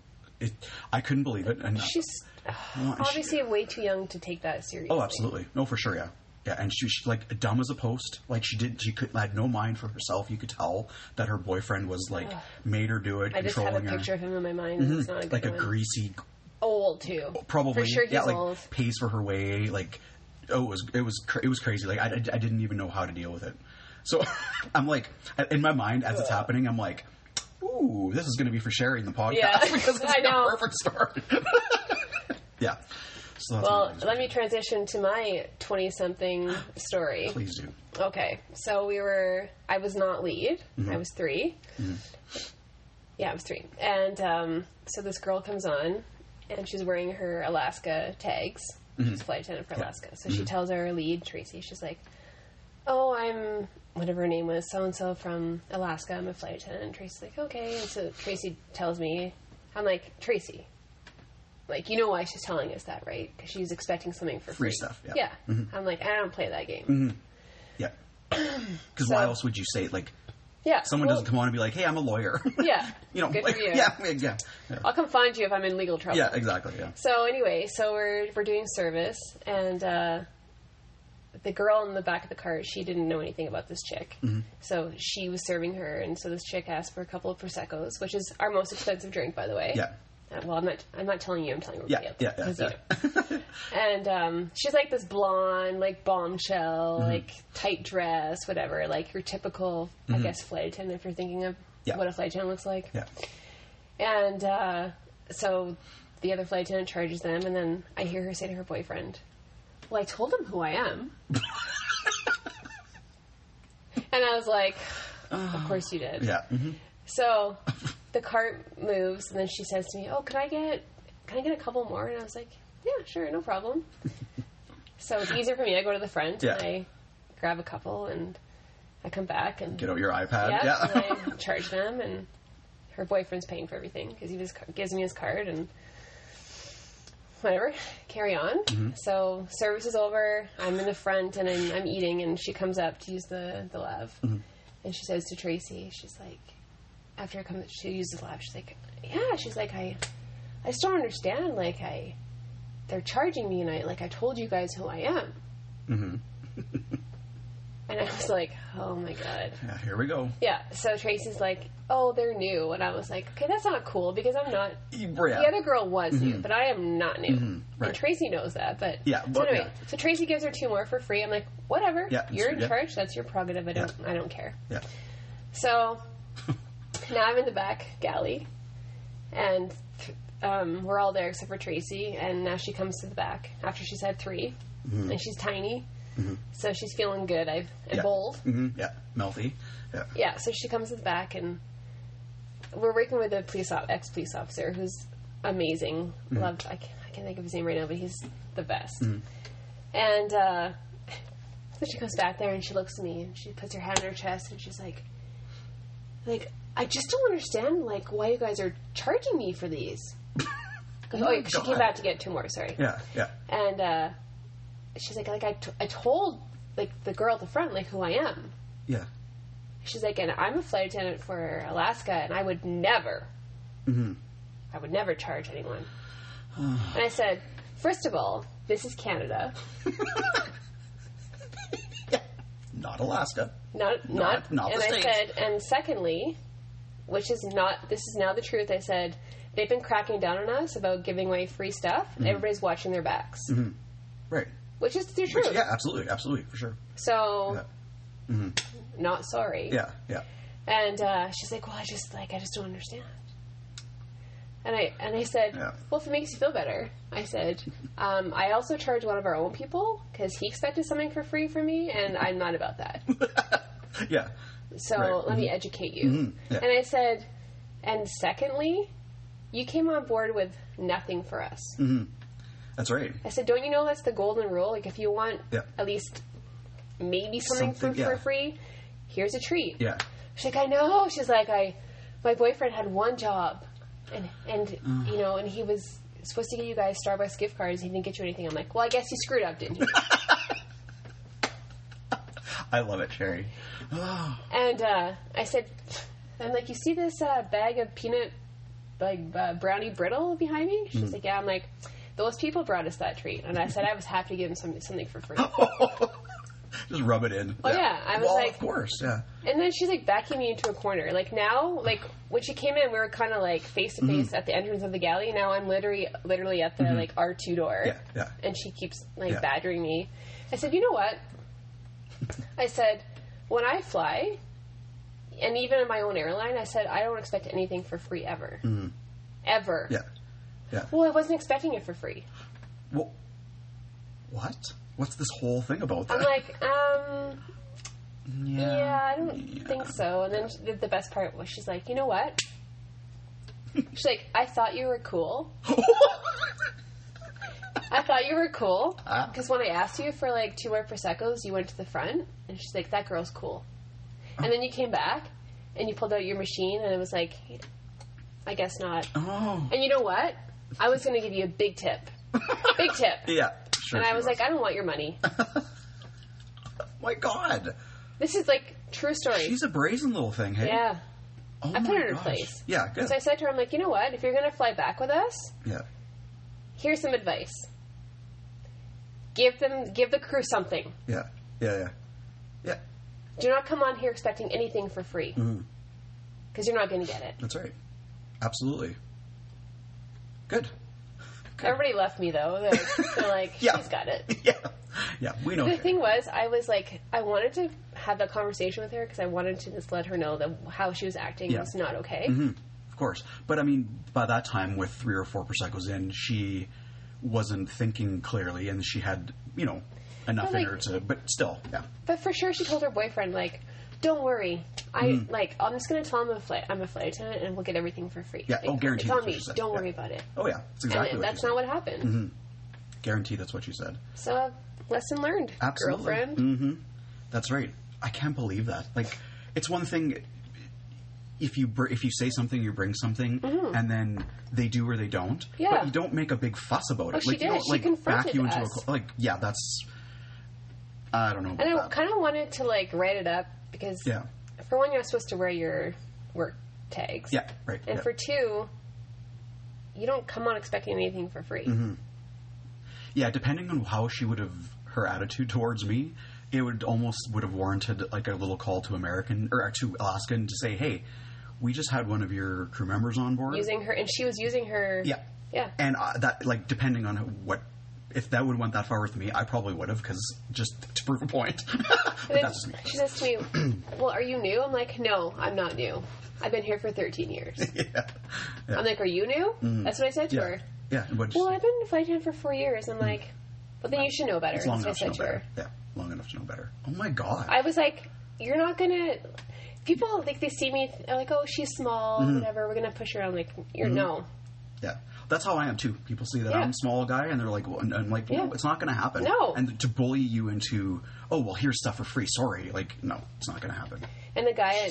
I couldn't believe it. And she's obviously way too young to take that seriously. Oh, absolutely. No, for sure, yeah. Yeah, and she like dumb as a post. Like she had no mind for herself. You could tell that her boyfriend was like made her do it. I just have a picture of him in my mind. It's not a good like one. A greasy, old too. Probably, for sure. He's old. Like pays for her way. Like, it was crazy. Like I didn't even know how to deal with it. So I'm like, in my mind as it's happening, I'm like, ooh, this is going to be for sharing the podcast. Yeah, because it's a perfect start. Yeah. So well, let me transition to my 20-something story. Please do. Okay. So I was not lead. I was 3. Yeah, I was 3. And so this girl comes on, and she's wearing her Alaska tags. She's a flight attendant for Alaska. So she tells our lead, Tracy, she's like, oh, I'm whatever her name was, so-and-so from Alaska. I'm a flight attendant. And Tracy's like, okay. And so Tracy tells me, I'm like, Tracy, like, you know why she's telling us that, right? Because she's expecting something for free stuff. Yeah. I'm like, I don't play that game. Yeah. Because why else would you say, like, someone doesn't come on and be like, hey, I'm a lawyer. Yeah. You know, good like, for you. Yeah. I'll come find you if I'm in legal trouble. Yeah, exactly. Yeah. So anyway, we're doing service, and the girl in the back of the cart, she didn't know anything about this chick. So she was serving her, and so this chick asked for a couple of Prosecco's, which is our most expensive drink, by the way. Yeah. Well, I'm not telling you. I'm telling everybody else. Yeah. And she's like this blonde, like bombshell, like tight dress, whatever. Like your typical, I guess, flight attendant. If you're thinking of what a flight attendant looks like. Yeah. And so the other flight attendant charges them, and then I hear her say to her boyfriend, "Well, I told him who I am." And I was like, "Of course you did." Yeah. So the cart moves, and then she says to me, "Oh, can I get a couple more?" And I was like, "Yeah, sure, no problem." So it's easier for me. I go to the front and I grab a couple, and I come back and get out your iPad. And I charge them, and her boyfriend's paying for everything because he gives me his card and whatever. Carry on. So service is over. I'm in the front and I'm eating, and she comes up to use the lav, and she says to Tracy, she's like, after I come to use the lab, she's like, yeah, she's like, I just don't understand, like, they're charging me, and I told you guys who I am. And I was like, oh my god. Yeah, here we go. Yeah, so Tracy's like, oh, they're new, and I was like, okay, that's not cool, because I'm not, the other girl was new, but I am not new. Right. And Tracy knows that, but, so anyway, so Tracy gives her 2 more for free. I'm like, whatever, you're in charge, that's your prerogative, I don't care. Yeah. So now I'm in the back galley, and we're all there except for Tracy, and now she comes to the back after she's had 3, and she's tiny, so she's feeling good, and bold. Yeah, Melty. Yeah, so she comes to the back, and we're working with a ex-police officer who's amazing. I can't think of his name right now, but he's the best. And so she comes back there, and she looks at me, and she puts her hand on her chest, and she's like, I just don't understand, like, why you guys are charging me for these. She came back to get 2 more, sorry. Yeah. And she's like I told, like, the girl at the front, like, who I am. Yeah. She's like, and I'm a flight attendant for Alaska, and I would never charge anyone. And I said, first of all, this is Canada. Not Alaska. Not the and States. I said, and secondly, this is now the truth, I said, they've been cracking down on us about giving away free stuff. Everybody's watching their backs. Right. Which is the truth. Yeah, absolutely, for sure. So, not sorry. Yeah, yeah. And she's like, well, I just don't understand. And I said, well, if it makes you feel better, I said, I also charge one of our own people because he expected something for free from me, and I'm not about that. Yeah. So let me educate you. Yeah. And I said, and secondly, you came on board with nothing for us. That's right. I said, don't you know that's the golden rule? Like, if you want at least maybe something for free, here's a treat. Yeah. She's like, I know. She's like, my boyfriend had one job, and you know, and he was supposed to get you guys Starbucks gift cards. He didn't get you anything. I'm like, well, I guess he screwed up, didn't he? I love it, Sherry. And I said, I'm like, you see this bag of peanut brownie brittle behind me? She's like, yeah. I'm like, those people brought us that treat, and I said I was happy to give them something for free. Just rub it in. Oh yeah, I was like, of course, yeah. And then she's like backing me into a corner. Like now, like when she came in, we were kind of like face to face at the entrance of the galley. Now I'm literally at the like R2 door. Yeah, yeah. And she keeps like badgering me. I said, you know what? I said, when I fly, and even in my own airline, I said I don't expect anything for free ever, ever. Yeah, yeah. Well, I wasn't expecting it for free. Well, what? What's this whole thing about that? I'm like, yeah, I don't think so. And then the best part was she's like, you know what? She's like, I thought you were cool. I thought you were cool. Because when I asked you for like 2 more Prosecco's, you went to the front. And she's like, that girl's cool. And then you came back and you pulled out your machine and it was like, I guess not. Oh. And you know what? I was going to give you a big tip. Big tip. Yeah. Sure, and I was like, I don't want your money. My God. This is like true story. She's a brazen little thing, hey? Yeah. Oh I put her in her place. Yeah, good. So I said to her, I'm like, you know what? If you're going to fly back with us, here's some advice. Give the crew something. Yeah. Yeah. Do not come on here expecting anything for free. Because you're not going to get it. That's right. Absolutely. Good. Everybody left me, though. They're like, she's got it. Yeah, we know. The thing was, I was like, I wanted to have that conversation with her because I wanted to just let her know that how she was acting was not okay. Of course. But, I mean, by that time, with 3 or 4 Prosecco's in, she wasn't thinking clearly, and she had, you know, enough in her to... But still, yeah. But for sure, she told her boyfriend, like, don't worry. I'm just going to tell him I'm a flight attendant, and we'll get everything for free. Yeah, guaranteed. It's on me. Don't worry about it. Oh, yeah. That's exactly and what that's not what happened. Guaranteed that's what you said. So, lesson learned, Absolutely. girlfriend. That's right. I can't believe that. Like, it's one thing if you say something, you bring something, and then they do or they don't. Yeah. But you don't make a big fuss about it. She like, did. You don't, She like, confronted back you into us. that's... I don't know about And I that. kind of wanted to, like, write it up because, for one, you're supposed to wear your work tags. Yeah, right. And for 2, you don't come on expecting anything for free. Yeah, depending on how she would have... her attitude towards me, it would have warranted, like, a little call to to Alaskan to say, hey, we just had one of your crew members on board. Using her, and she was using her... Yeah. Yeah. And that, like, depending on what... If that would have went that far with me, I probably would have, because just to prove a point. But that's just me. She says to me, well, are you new? I'm like, no, I'm not new. I've been here for 13 years. Yeah. I'm like, are you new? That's what I said to her. Yeah. Well, I've been a flight attendant for 4 years. I'm like, well, then you should know better. It's long That's enough what to I know said better. Yeah, long enough to know better. Oh, my God. I was like, you're not going to... People, like, they see me, they're like, oh, she's small, whatever, we're going to push her. I'm like, no. Yeah. That's how I am, too. People see that I'm a small guy, and they're like, well, and I'm like, no, it's not going to happen. No. And to bully you into, oh, well, here's stuff for free, sorry. Like, no, it's not going to happen. And the guy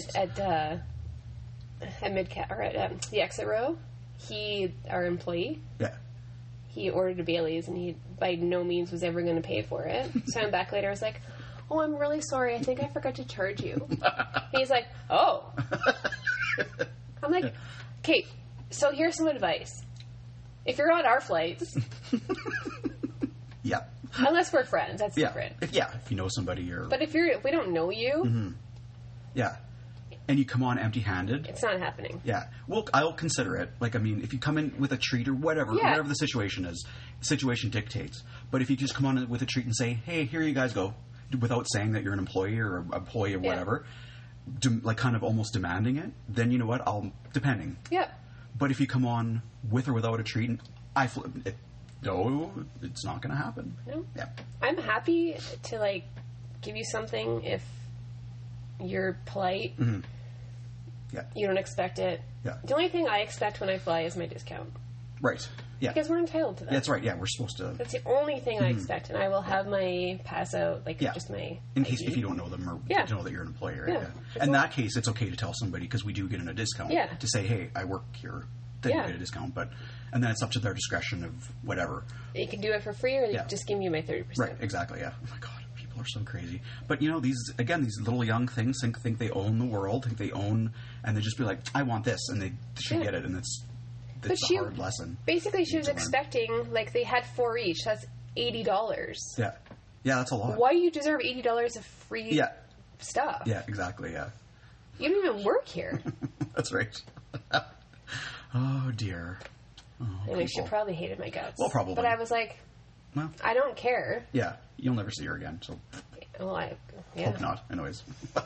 at Midcat, or at the exit row, our employee, he ordered a Bailey's, and he by no means was ever going to pay for it. So I'm back later, I was like, oh, I'm really sorry, I think I forgot to charge you. And he's like, oh. I'm like, Kate, so here's some advice. If you're on our flights, Unless we're friends, that's different. If you know somebody or... But if we don't know you... Yeah. And you come on empty-handed... It's not happening. Yeah. Well, I'll consider it. Like, I mean, if you come in with a treat or whatever the situation is, the situation dictates. But if you just come on with a treat and say, hey, here you guys go, without saying that you're an employee or an employee or whatever, like kind of almost demanding it, then you know what? Depending. Yeah. But if you come on with or without a treat, no, it's not going to happen. No. Yeah. I'm happy to, like, give you something if you're polite. Mm-hmm. Yeah. You don't expect it. Yeah. The only thing I expect when I fly is my discount. Right. Yeah. Because we're entitled to that. Yeah, that's right. Yeah, we're supposed to. That's the only thing I expect, and I will have my pass out, like just my in case ID. if you don't know them or know that you're an employee. Right? Yeah. In that case, it's okay to tell somebody because we do get in a discount. Yeah. To say, hey, I work here, then you get a discount, and then it's up to their discretion of whatever. You can do it for free, or just give me my 30%. Right. Exactly. Yeah. Oh my God. People are so crazy. But you know, these little young things think they own the world, think they own, and they just be like, I want this, and they should get it, and it's a hard lesson. Basically, she was expecting, like, they had 4 each. That's $80. Yeah. Yeah, that's a lot. Why do you deserve $80 of free stuff? Yeah, exactly, yeah. You don't even work here. That's right. Oh, dear. Oh, anyway, she probably hated my guts. Well, probably. But I was like, I don't care. Yeah, you'll never see her again, so... Well, Hope not, anyways.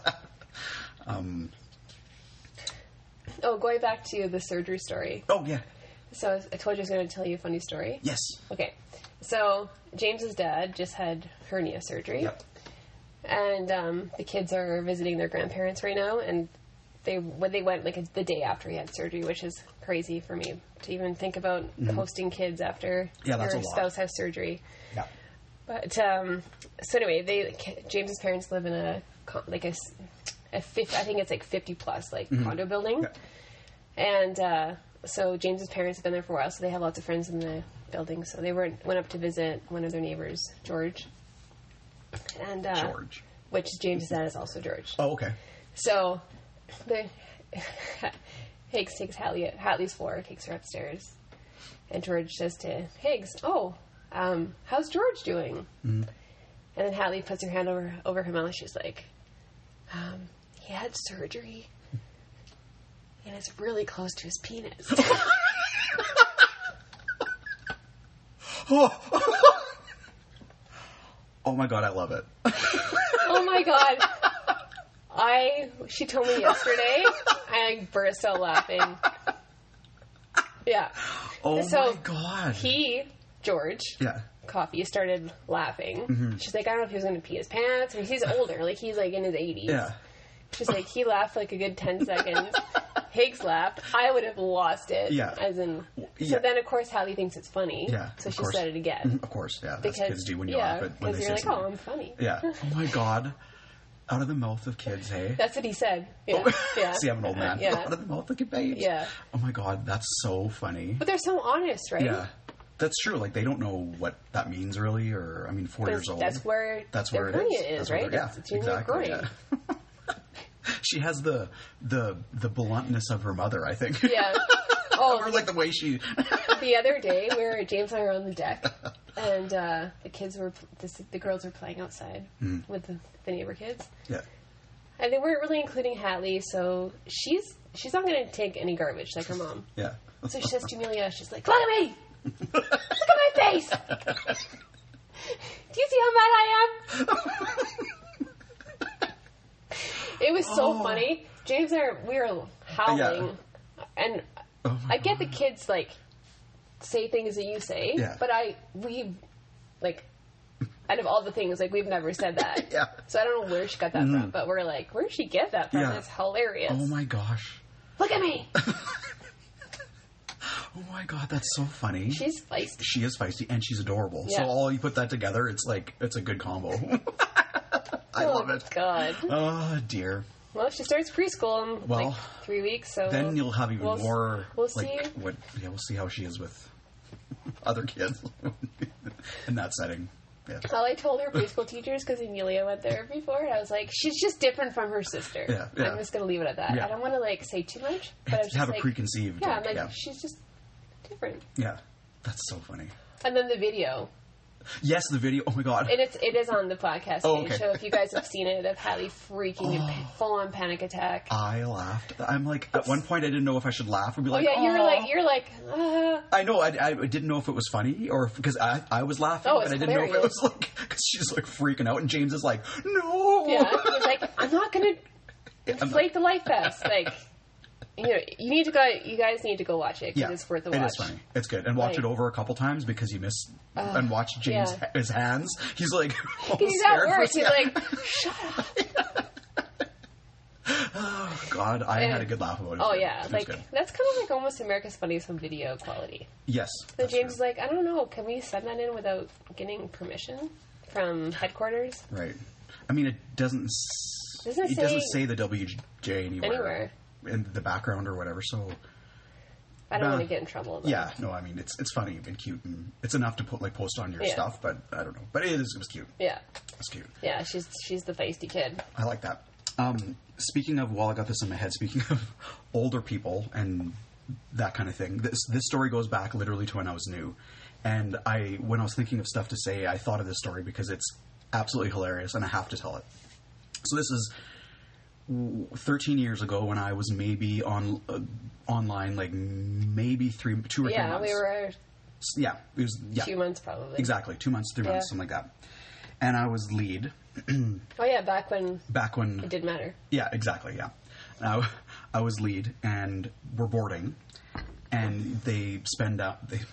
Going back to the surgery story. Oh, yeah. So I told you I was going to tell you a funny story. Yes. Okay. So James's dad just had hernia surgery. Yep. And the kids are visiting their grandparents right now, and they went like the day after he had surgery, which is crazy for me to even think about hosting kids after your spouse has surgery. Yeah. But so anyway, James's parents live in a 50 plus condo building, and so James's parents have been there for a while, so they have lots of friends in the building. So they went up to visit one of their neighbors, George, and George, which James's dad is also George. Oh, okay. So Higgs takes Hatley's floor, takes her upstairs, and George says to Higgs, how's George doing? Mm-hmm. And then Hatley puts her hand over her mouth. She's like, he had surgery, and it's really close to his penis. Oh my God, I love it. Oh my God. She told me yesterday, I burst out laughing. Yeah. Oh my God. George, Coffee, started laughing. Mm-hmm. She's like, I don't know if he was going to pee his pants. I mean, he's older. Like, he's like in his 80s. Yeah. She's like, he laughed for like a good 10 seconds. Higgs laughed. I would have lost it. Yeah. As in, so then of course Hallie thinks it's funny. Yeah. So she said it again. Of course, yeah. That's kids do when you laugh at when they say you're like, something. oh, I'm funny. Yeah. Oh my God. Out of the mouth of kids, hey? That's what he said. Yeah. Yeah. See, I'm an old man. Yeah. Out of the mouth of babes. Yeah. Oh my God, that's so funny. But they're so honest, right? Yeah. That's true. Like, they don't know what that means, really, or, I mean, 4 years old. That's where it is, right? It's exactly. Yeah. She has the bluntness of her mother, I think. Yeah. Oh, or like the way she. The other day, James and I were on the deck, and the girls were playing outside with the neighbor kids. Yeah. And they weren't really including Hatley, so she's not going to take any garbage like her mom. Yeah. So she says to Amelia, she's like, "Look at me! Look at my face! Do you see how mad I am?" It was so funny. James and I, we were howling, and I get the kids like say things that you say, but we out of all the things, like, we've never said that. Yeah. So I don't know where she got that from, but we're like, where did she get that from? It's hilarious. Oh my gosh. Look at me. Oh my God, that's so funny. She's feisty. She is feisty, and she's adorable. Yeah. So all you put that together, it's a good combo. I love it. God. Oh dear. Well, she starts preschool in like 3 weeks, so then you'll have even more. We'll see. We'll see how she is with other kids in that setting. Yeah. Well, I told her preschool teachers because Amelia went there before, and I was like, she's just different from her sister. Yeah. I'm just going to leave it at that. Yeah. I don't want to say too much, but I was just have a preconceived. Yeah, I'm like, she's just different. Yeah, that's so funny. And then the video. Yes, the video. Oh my god. And it is on the podcast page, okay. so if you guys have seen it, of Hallie freaking full-on panic attack. I laughed. I'm like, at one point I didn't know if I should laugh or be like, yeah, you're like, I know, I didn't know if it was funny or because I was laughing, but I didn't know if it was like, because she's like freaking out and James is like, no. Yeah, he's like, I'm not going to inflate the life vest. Like, you guys need to go watch it because it's worth a watch. It is funny. It's good. And watch it over a couple times because you miss and watch James, his hands. He's like, he's at work. He's like, shut up. Oh, God. I had a good laugh about it. Oh, yeah. Like, that's kind of like almost America's Funniest Home Video quality. Yes. So James is like, I don't know. Can we send that in without getting permission from headquarters? Right. I mean, it doesn't say the WJ anywhere. In the background or whatever, so I don't want to get in trouble. Yeah, no, I mean it's funny and cute, and it's enough to post on your stuff. But I don't know. But it was cute. Yeah, it's cute. Yeah, she's the feisty kid. I like that. Speaking of, while I got this in my head, speaking of older people and that kind of thing, this story goes back literally to when I was new, and when I was thinking of stuff to say, I thought of this story because it's absolutely hilarious, and I have to tell it. So this is 13 years ago when I was maybe online, like maybe 2 or 3 months. Yeah, we were. Yeah, it was 2 months probably. Exactly, 2 months, 3 months, something like that. And I was lead. Oh yeah, back when it did matter. Yeah, exactly. Yeah, I was lead, and we're boarding, and they send down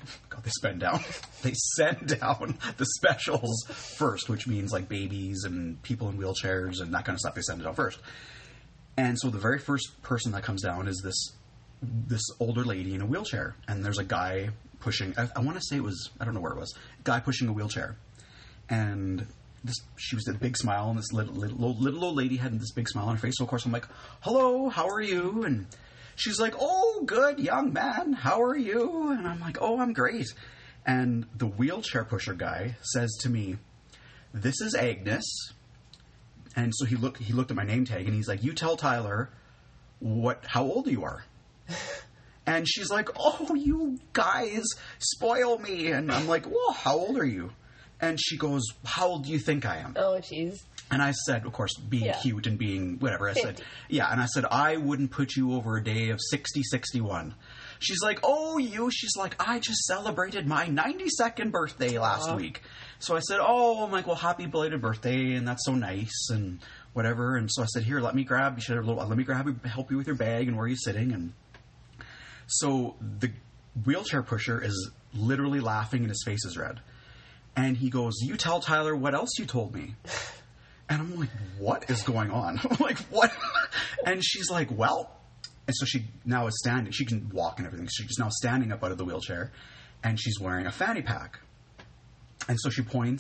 the specials first, which means like babies and people in wheelchairs and that kind of stuff. They send it out first. And so the very first person that comes down is this older lady in a wheelchair, and there's a guy pushing. I want to say it was, I don't know where it was. Guy pushing a wheelchair, and she was a big smile, and this little old lady had this big smile on her face. So of course I'm like, "Hello, how are you?" And she's like, "Oh, good, young man. How are you?" And I'm like, "Oh, I'm great." And the wheelchair pusher guy says to me, "This is Agnes." And so he looked at my name tag, and he's like, "You tell Tyler how old you are." And she's like, "Oh, you guys spoil me." And I'm like, "Well, how old are you?" And she goes, "How old do you think I am?" Oh, jeez. And I said, of course, being cute and being whatever, I said, yeah. And I said, "I wouldn't put you over a day of 60, 61. She's like, "Oh, she's like, "I just celebrated my 92nd birthday last week." So I said, I'm like, "Well, happy belated birthday, and that's so nice, and whatever." And so I said, "Here, let me grab you, help you with your bag, and where are you sitting?" And so the wheelchair pusher is literally laughing, and his face is red. And he goes, "You tell Tyler what else you told me." And I'm like, "What is going on?" I'm like, "What?" And she's like, "Well," and so she now is standing. She can walk and everything. She's now standing up out of the wheelchair, and she's wearing a fanny pack. And so she points.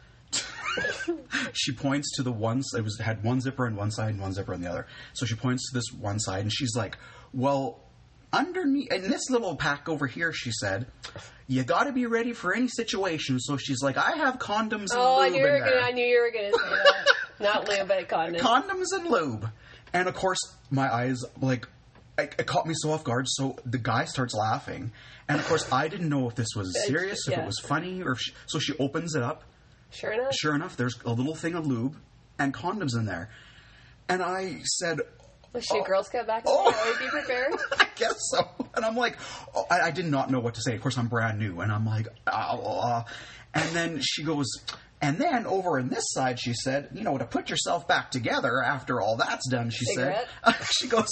She points to the ones. Had one zipper on one side and one zipper on the other. So she points to this one side, and she's like, "Well, underneath in this little pack over here," she said, "you got to be ready for any situation." So she's like, "I have condoms and lube in there." I knew you were going to say that. Not lube, but condoms. Condoms and lube. And of course, my eyes, like, it caught me so off guard. So the guy starts laughing. And of course, I didn't know if this was serious, if it was funny, or so she opens it up. Sure enough, there's a little thing of lube and condoms in there. And I said, "Was she a Girl Scout back then? Always be prepared?" I guess so. And I'm like, I did not know what to say. Of course, I'm brand new. And I'm like, And then she goes, "And then over in this side," she said, "to put yourself back together after all that's done," she said. She goes,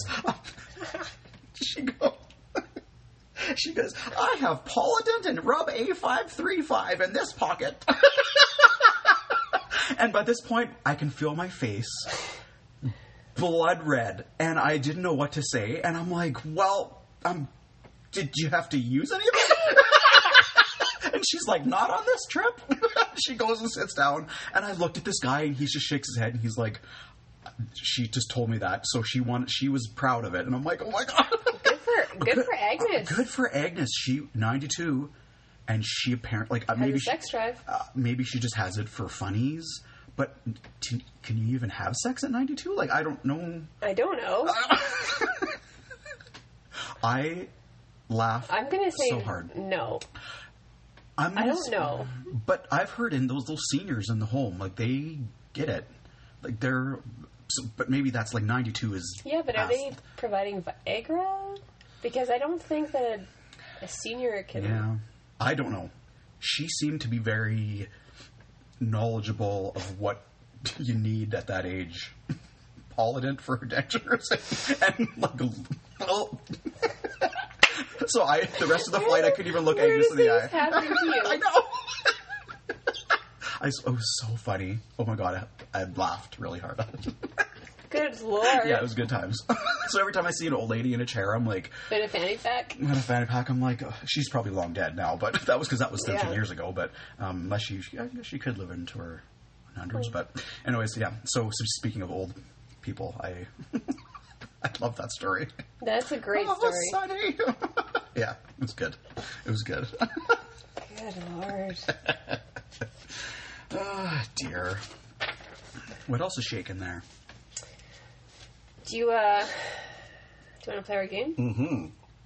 "I have Polident and Rub A535 in this pocket." And by this point, I can feel my face blood red, and I didn't know what to say. And I'm like, "Well, did you have to use any of it?" And she's like, "Not on this trip." She goes and sits down, and I looked at this guy, and he just shakes his head, and he's like, "She just told me that, so she was proud of it." And I'm like, "Oh my God." Good for Agnes. Good for Agnes. She 92, and she apparently maybe sex drive. Maybe she just has it for funnies. But can you even have sex at 92? Like, I don't know. I don't know. I laugh. I'm gonna say so hard. No. I don't know. But I've heard in those seniors in the home, like, they get it. Like, they're... So, but maybe that's like 92 is... Yeah, but are they providing Viagra? Because I don't think that a senior can... Yeah. I don't know. She seemed to be very knowledgeable of what you need at that age. Polident for her dentures. And like... Well, so the rest of the flight, I couldn't even look Agnes in the eye. Happening to you? I know. It was so funny. Oh my god, I laughed really hard on it. Good lord. Yeah, it was good times. So every time I see an old lady in a chair, I'm like... In a fanny pack? In a fanny pack, I'm like... Oh, she's probably long dead now, but that was because that was 13 years ago. But unless I guess she could live into her hundreds. But anyways, yeah. So speaking of old people, I love that story. That's a great story. Sunny. Yeah, it was good. It was good. Good lord. Oh, dear. What else is shaking there? Do you want to play our game? Mm-hmm.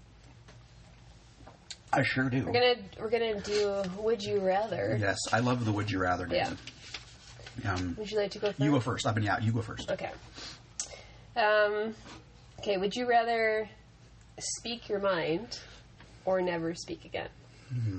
I sure do. We're gonna do Would You Rather. Yes, I love the Would You Rather game. Yeah. Would you like to go first? You go first. You go first. Okay. Okay, would you rather speak your mind or never speak again? Mm-hmm.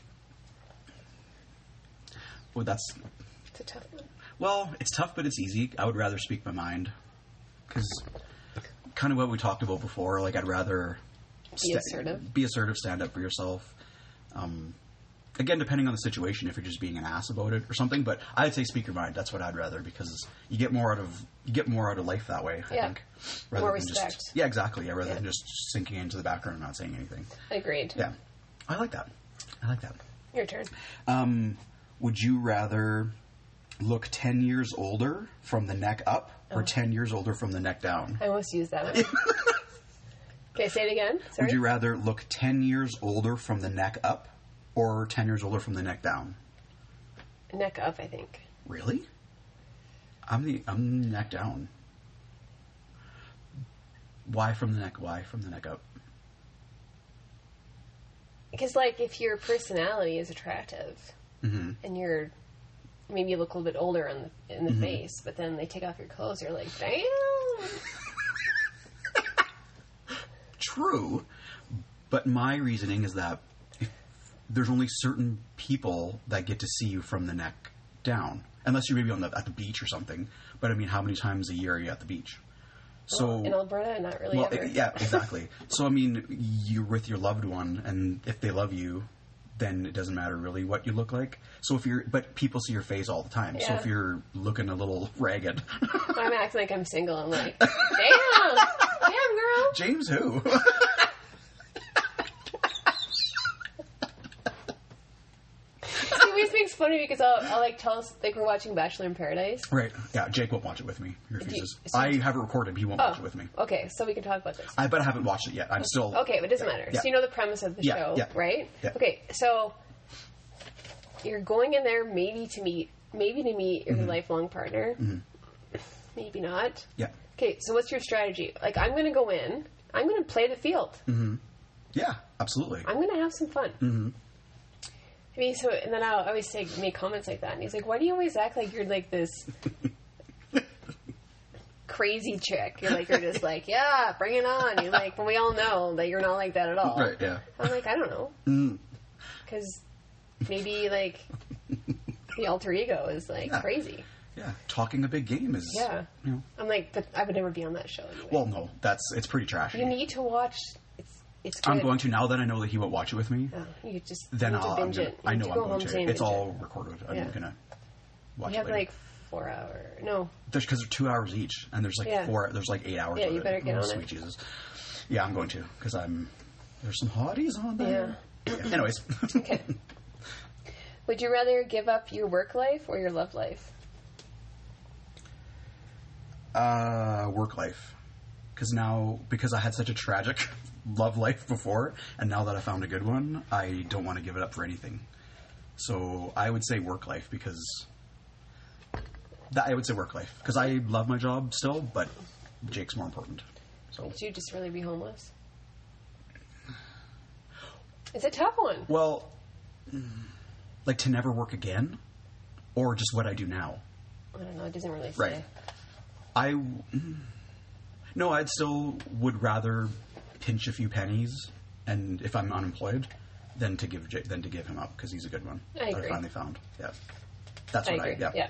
Well, it's a tough one. Well, it's tough, but it's easy. I would rather speak my mind. Because kind of what we talked about before, like, I'd rather... Be assertive, stand up for yourself. Again, depending on the situation, if you're just being an ass about it or something, but I'd say speak your mind. That's what I'd rather, because you get more out of life that way, I think. Rather more respect. Yeah, exactly. Rather than just sinking into the background and not saying anything. Agreed. Yeah. I like that. Your turn. Would you rather look 10 years older from the neck up or 10 years older from the neck down? I almost used that one. Okay, say it again. Sorry. Would you rather look 10 years older from the neck up or 10 years older from the neck down? Neck up, I think. Really? I'm neck down. Why from the neck up? Because, like, if your personality is attractive and you're... Maybe you look a little bit older in the face, but then they take off your clothes, you're like, damn! True, but my reasoning is that there's only certain people that get to see you from the neck down, unless you're maybe at the beach or something. But I mean, how many times a year are you at the beach? So in Alberta, not really. Well, ever. Yeah, exactly. So I mean, you're with your loved one, and if they love you, then it doesn't matter really what you look like. So but people see your face all the time. Yeah. So if you're looking a little ragged, I'm acting like I'm single. I'm like, damn, girl. James who? He always makes fun of me because I'll like tell us like we're watching Bachelor in Paradise. Right. Yeah. Jake won't watch it with me. He refuses. I have it recorded. But he won't watch it with me. Okay, so we can talk about this. But I haven't watched it yet. I'm still okay, but it doesn't matter. Yeah. So you know the premise of the show, right? Yeah. Okay, so you're going in there maybe to meet your lifelong partner. Mm-hmm. Maybe not. Yeah. Okay, so what's your strategy? Like, I'm going to go in. I'm going to play the field. Mm-hmm. Yeah, absolutely. I'm going to have some fun. Mm-hmm. I mean, and then I'll always make comments like that. And he's like, why do you always act like you're like this crazy chick? You're just like, yeah, bring it on. You're like, but we all know that you're not like that at all. Right, yeah. I'm like, I don't know. Because maybe, like, the alter ego is, like, crazy. Yeah, talking a big game is... Yeah. You know. I'm like, but I would never be on that show anyway. Well, no, it's pretty trashy. You need to watch... It's good. I'm going to, now that I know that he won't watch it with me. Oh, you just then I'll binge it. I know I'm going to. It's all recorded. I'm going to watch it. We have like 4 hours. No. Because they're 2 hours each, and there's like there's like 8 hours. Yeah, you better get on sweet Jesus. Yeah, I'm going to, because there's some hotties on there. Yeah. Anyways. Okay. Would you rather give up your work life or your love life? Work life. Because I had such a tragic love life before, and now that I found a good one, I don't want to give it up for anything. So I would say work life, because I love my job still, but Jake's more important. So would you just really be homeless? It's a tough one. Well, Like, to never work again? Or just what I do now? I don't know. It doesn't really say. Right. No, I'd still would rather pinch a few pennies, and if I'm unemployed, than to give him up, because he's a good one. I agree. That I finally found. Yeah. That's what I agree. Yeah.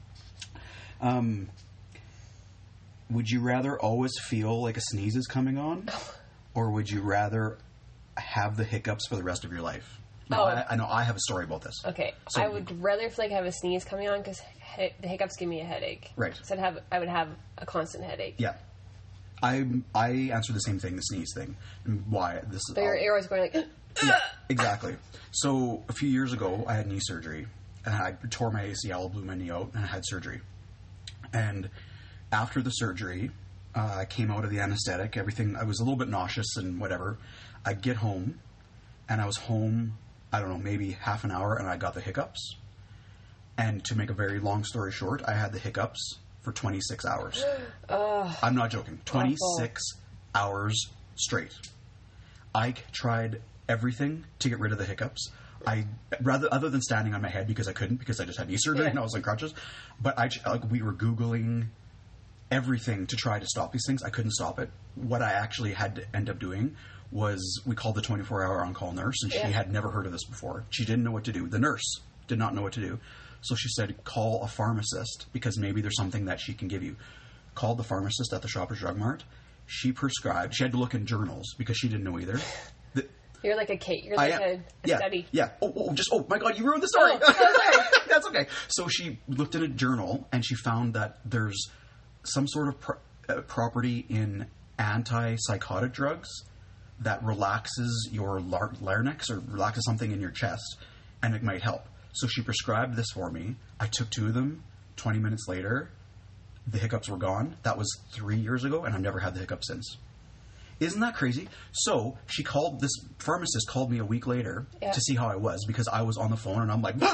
Would you rather always feel like a sneeze is coming on? Or would you rather have the hiccups for the rest of your life? Now, I know I have a story about this. Okay. So, I would rather feel like I have a sneeze coming on because the hiccups give me a headache. Right. So I would have a constant headache. Yeah. I answered the same thing, the sneeze thing. And why? But you're always going like... Yeah, exactly. So a few years ago, I had knee surgery. And I tore my ACL, blew my knee out, and I had surgery. And after the surgery, I came out of the anesthetic. Everything, I was a little bit nauseous and whatever. I get home, and I was home, I don't know, maybe half an hour, and I got the hiccups. And to make a very long story short, I had the hiccups for 26 hours. I'm not joking. 26 hours straight. I tried everything to get rid of the hiccups. Other than standing on my head because I couldn't, because I just had knee surgery and I was on crutches. But we were Googling everything to try to stop these things. I couldn't stop it. What I actually had to end up doing was, we called the 24-hour on-call nurse, and she had never heard of this before. She didn't know what to do. The nurse did not know what to do. So she said, call a pharmacist, because maybe there's something that she can give you. Called the pharmacist at the Shoppers Drug Mart. She prescribed. She had to look in journals because she didn't know either. You're like a Kate. You're like a study. Yeah. Oh my God, you ruined the story. Oh, That's okay. So she looked in a journal and she found that there's some sort of property in antipsychotic drugs that relaxes your larynx or relaxes something in your chest, and it might help. So she prescribed this for me. I took 2 of them. 20 minutes later, the hiccups were gone. That was 3 years ago, and I've never had the hiccups since. Isn't that crazy? So this pharmacist called me a week later to see how I was, because I was on the phone and I'm like,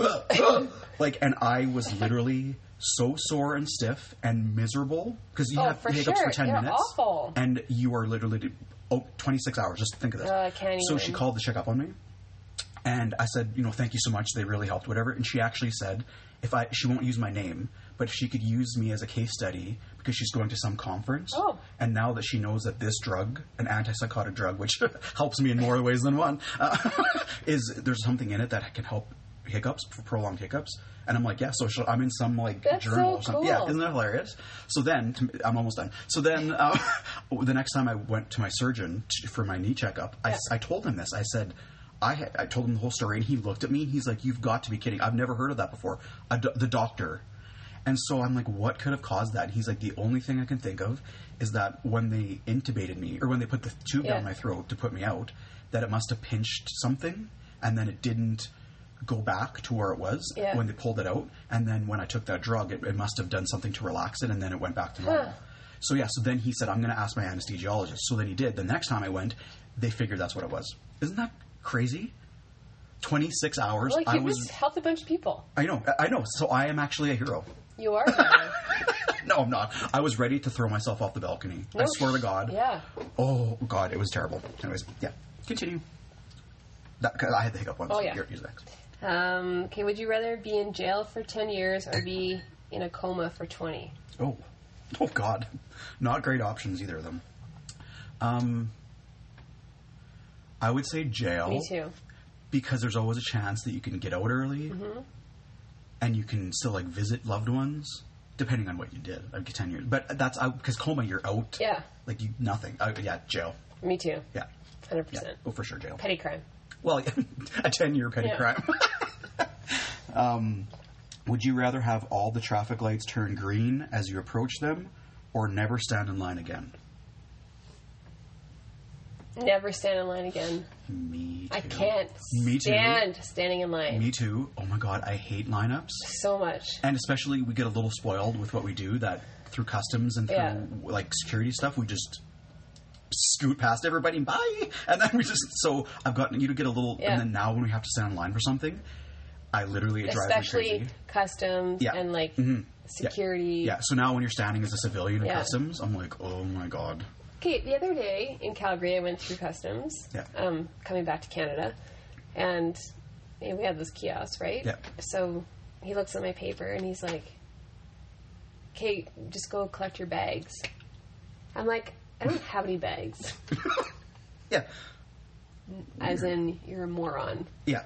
and I was literally so sore and stiff and miserable because you have hiccups for 10 minutes. Awful. And you are literally 26 hours. Just think of this. I can't so even. She called to check up on me. And I said, thank you so much. They really helped, whatever. And she actually said, she won't use my name, but if she could use me as a case study because she's going to some conference. Oh. And now that she knows that this drug, an antipsychotic drug, which helps me in more ways than one, there's something in it that can help hiccups, prolonged hiccups. And I'm like, yeah, so I'm in some That's journal so or something. cool. Yeah, isn't that hilarious? So then, I'm almost done. So then, the next time I went to my surgeon for my knee checkup, I told him this. I said, I told him the whole story, and he looked at me, and he's like, you've got to be kidding. I've never heard of that before. The doctor. And so I'm like, what could have caused that? And he's like, the only thing I can think of is that when they intubated me, or when they put the tube down my throat to put me out, that it must have pinched something, and then it didn't go back to where it was when they pulled it out. And then when I took that drug, it must have done something to relax it, and then it went back to normal. So so then he said, I'm going to ask my anesthesiologist. So then he did. The next time I went, they figured that's what it was. Isn't that crazy? 26 hours. Well, you just helped a bunch of people. I know. So I am actually a hero. You are. No, I'm not. I was ready to throw myself off the balcony. I swear to God. Yeah. Oh, God, it was terrible. Anyways, yeah. Continue. Cause I had the hiccup one. Oh, so yeah. Here's next. Okay, would you rather be in jail for 10 years or be in a coma for 20? Oh, God. Not great options, either of them. I would say jail. Me too. Because there's always a chance that you can get out early, and you can still visit loved ones, depending on what you did. I'd get 10 years, but that's out because coma, you're out. Yeah. Nothing. Jail. Me too. Yeah. 100%. Yeah. Oh, for sure, jail. Petty crime. Well, a 10-year petty crime. Would you rather have all the traffic lights turn green as you approach them, or never stand in line again? Never stand in line again. Me too. I can't stand standing in line. Me too. Oh my God, I hate lineups. So much. And especially we get a little spoiled with what we do, that through customs and through security stuff, we just scoot past everybody and bye. And then so I've gotten you to get a little, and then now when we have to stand in line for something, I literally, it drives me crazy. Especially customs and security. Yeah, so now when you're standing as a civilian in customs, I'm like, oh my God. Okay, the other day in Calgary, I went through customs, coming back to Canada, and we have this kiosk, right? Yeah. So he looks at my paper and he's like, okay, just go collect your bags. I'm like, I don't have any bags. Yeah. As in, you're a moron. Yeah.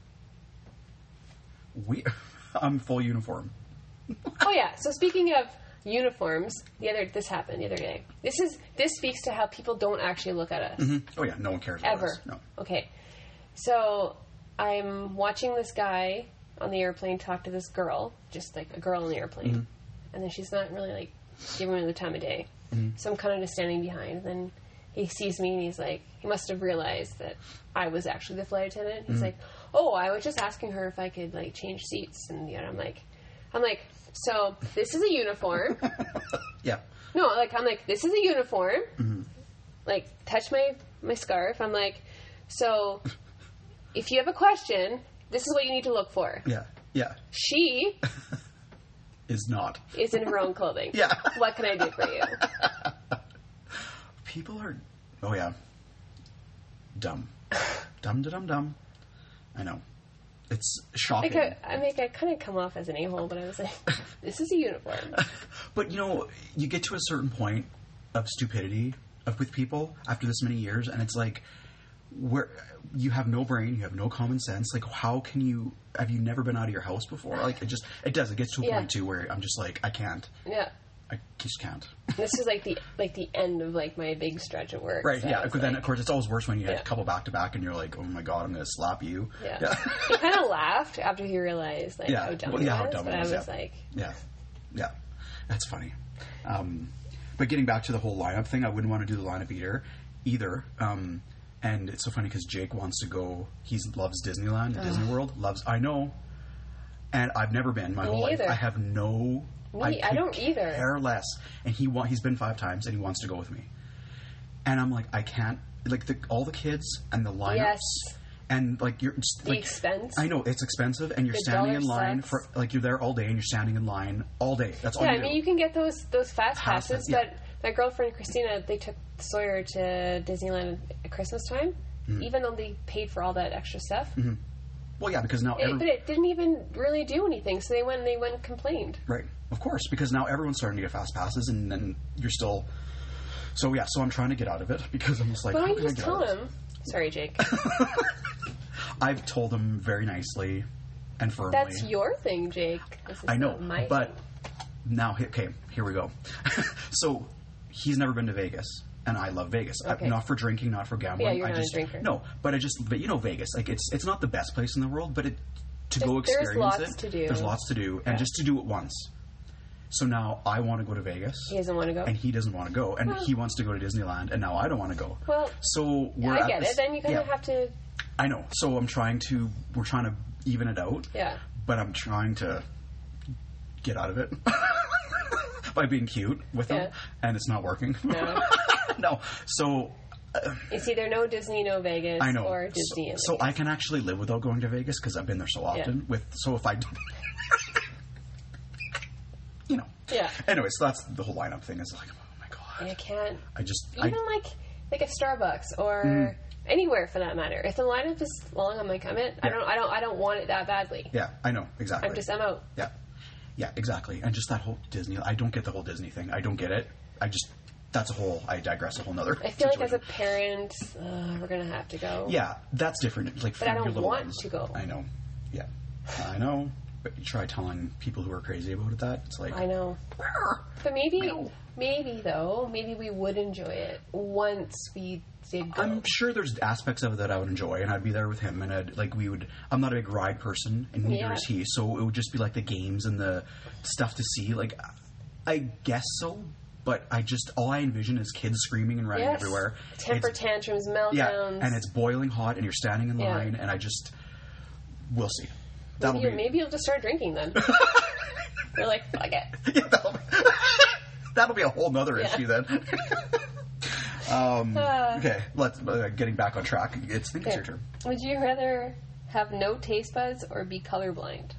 I'm full uniform. Oh yeah. So speaking of uniforms, this happened the other day. This speaks to how people don't actually look at us. Oh yeah, no one cares about Ever. us. No. Okay. So I'm watching this guy on the airplane talk to this girl, just like a girl on the airplane. And then she's not really like giving me the time of day. So I'm kind of just standing behind. And then he sees me and he's like, he must have realized that I was actually the flight attendant. He's like, oh, I was just asking her if I could like change seats. And I'm like, so this is a uniform. Yeah. No, like, I'm like, this is a uniform. Like, touch my scarf. I'm like, so if you have a question, this is what you need to look for. Yeah. Yeah. She is not. Is in her own clothing. Yeah. What can I do for you? People are, oh yeah, dumb. Dumb. I know. It's shocking. I kind of come off as an a-hole, but I was like, this is a uniform. But, you get to a certain point of stupidity with people after this many years, and it's like, where you have no brain, you have no common sense. Like, how can you, have you never been out of your house before? Like, it gets to a point, too, where I'm just like, I can't. Yeah. I just can't. This is like the end of like my big stretch at work. Right, so yeah. But then, of course, it's always worse when you have a Yeah. couple back-to-back and you're like, oh my God, I'm going to slap you. Yeah. He kind of laughed after he realized like how dumb he was. how dumb but it was, I was like... Yeah. That's funny. But getting back to the whole lineup thing, I wouldn't want to do the lineup either. And it's so funny because Jake wants to go. He loves Disneyland, Disney World. I know. And I've never been my whole life. Either. I have no... I don't either. Care less. And he's been 5 times and he wants to go with me. And I'm like, I can't. Like, all the kids and the lineups. Yes. And, like, you're just... The like, expense. I know, it's expensive. And you're The standing in dollar line sets. for... Like, you're there all day and you're standing in line all day. That's all you do. I mean, you can get those fast passes, yeah. but my girlfriend Christina, they took Sawyer to Disneyland at Christmas time, even though they paid for all that extra stuff. Well, yeah, because now... But it didn't even really do anything, so they went and complained. Right. Of course, because now everyone's starting to get fast passes, and then you're still... So, yeah, so I'm trying to get out of it, because I'm just like... But how I can just get tell out of him... Sorry, Jake. I've told him very nicely and firmly. That's your thing, Jake. This is I know, not my but thing. now, okay, here we go. So, he's never been to Vegas, and I love Vegas. Okay. Not for drinking, not for gambling. Yeah, you're not a drinker. No, but Vegas, like, it's not the best place in the world, but go experience there's lots it. to do. There's lots to do, and just to do it once. So now I want to go to Vegas. He doesn't want to go? And he doesn't want to go. And he wants to go to Disneyland, and now I don't want to go. Well, so I get it. Then you kind of have to... I know. So we're trying to even it out. Yeah. But I'm trying to get out of it by being cute with him, and it's not working. No. No. So... it's either no Disney, no Vegas, I know. or Disney. So I can actually live without going to Vegas because I've been there so often. So if I... Yeah. Anyways, so that's the whole lineup thing. Is like, oh my God. I can't... I like a Starbucks or anywhere for that matter. If the lineup is long, I'm like, I'm in. Yeah. I don't want it that badly. Yeah, I know exactly. I'm out. Yeah, exactly. And just that whole Disney. I don't get the whole Disney thing. I don't get it. That's a whole. I digress. A whole nother. I feel situation. like as a parent, we're gonna have to go. Yeah, that's different. Like, but I don't your little want ones. to go. I know. Yeah, I know. But you try telling people who are crazy about that. It's like, I know. But maybe we would enjoy it once we did go. I'm sure there's aspects of it that I would enjoy, and I'd be there with him, and I'm not a big ride person, and neither is he, so it would just be like the games and the stuff to see. Like, I guess so, but all I envision is kids screaming and running everywhere. Temper tantrums, meltdowns. Yeah, and it's boiling hot, and you're standing in line, and we'll see. Maybe you'll just start drinking then. You're like, fuck it. Yeah, that'll be a whole nother issue then. Okay, let's getting back on track. I think it's your turn. Would you rather have no taste buds or be colorblind?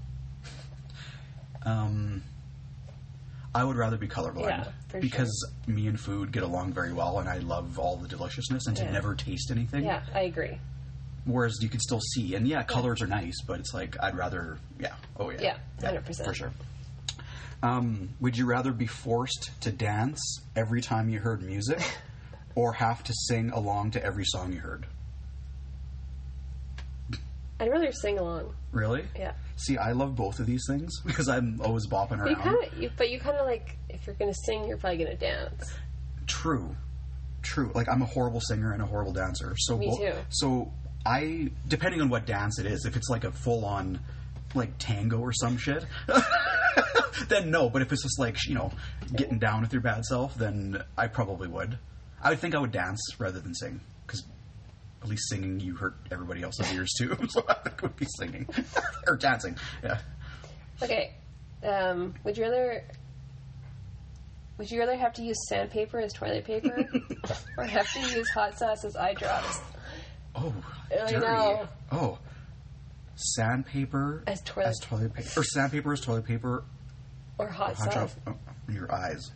I would rather be colorblind because me and food get along very well, and I love all the deliciousness and to never taste anything. Yeah, I agree. Whereas you can still see, and colors are nice, but it's like I'd rather, Yeah, 100%. For sure. Would you rather be forced to dance every time you heard music, or have to sing along to every song you heard? I'd rather sing along. Really? Yeah. See, I love both of these things because I'm always bopping around. But you kind of like, if you're going to sing, you're probably going to dance. True. Like, I'm a horrible singer and a horrible dancer. So Me too. So depending on what dance it is, if it's like a full-on, like, tango or some shit, then no. But if it's just like, getting down with your bad self, then I probably would. I would think I would dance rather than sing, because at least singing, you hurt everybody else's ears too. So I think it would be singing. Or dancing, yeah. Okay. Would you rather have to use sandpaper as toilet paper, or have to use hot sauce as eye drops? Oh, I dirty. know. Oh, sandpaper as toilet paper, or sandpaper as toilet paper, or hot sauce in your eyes.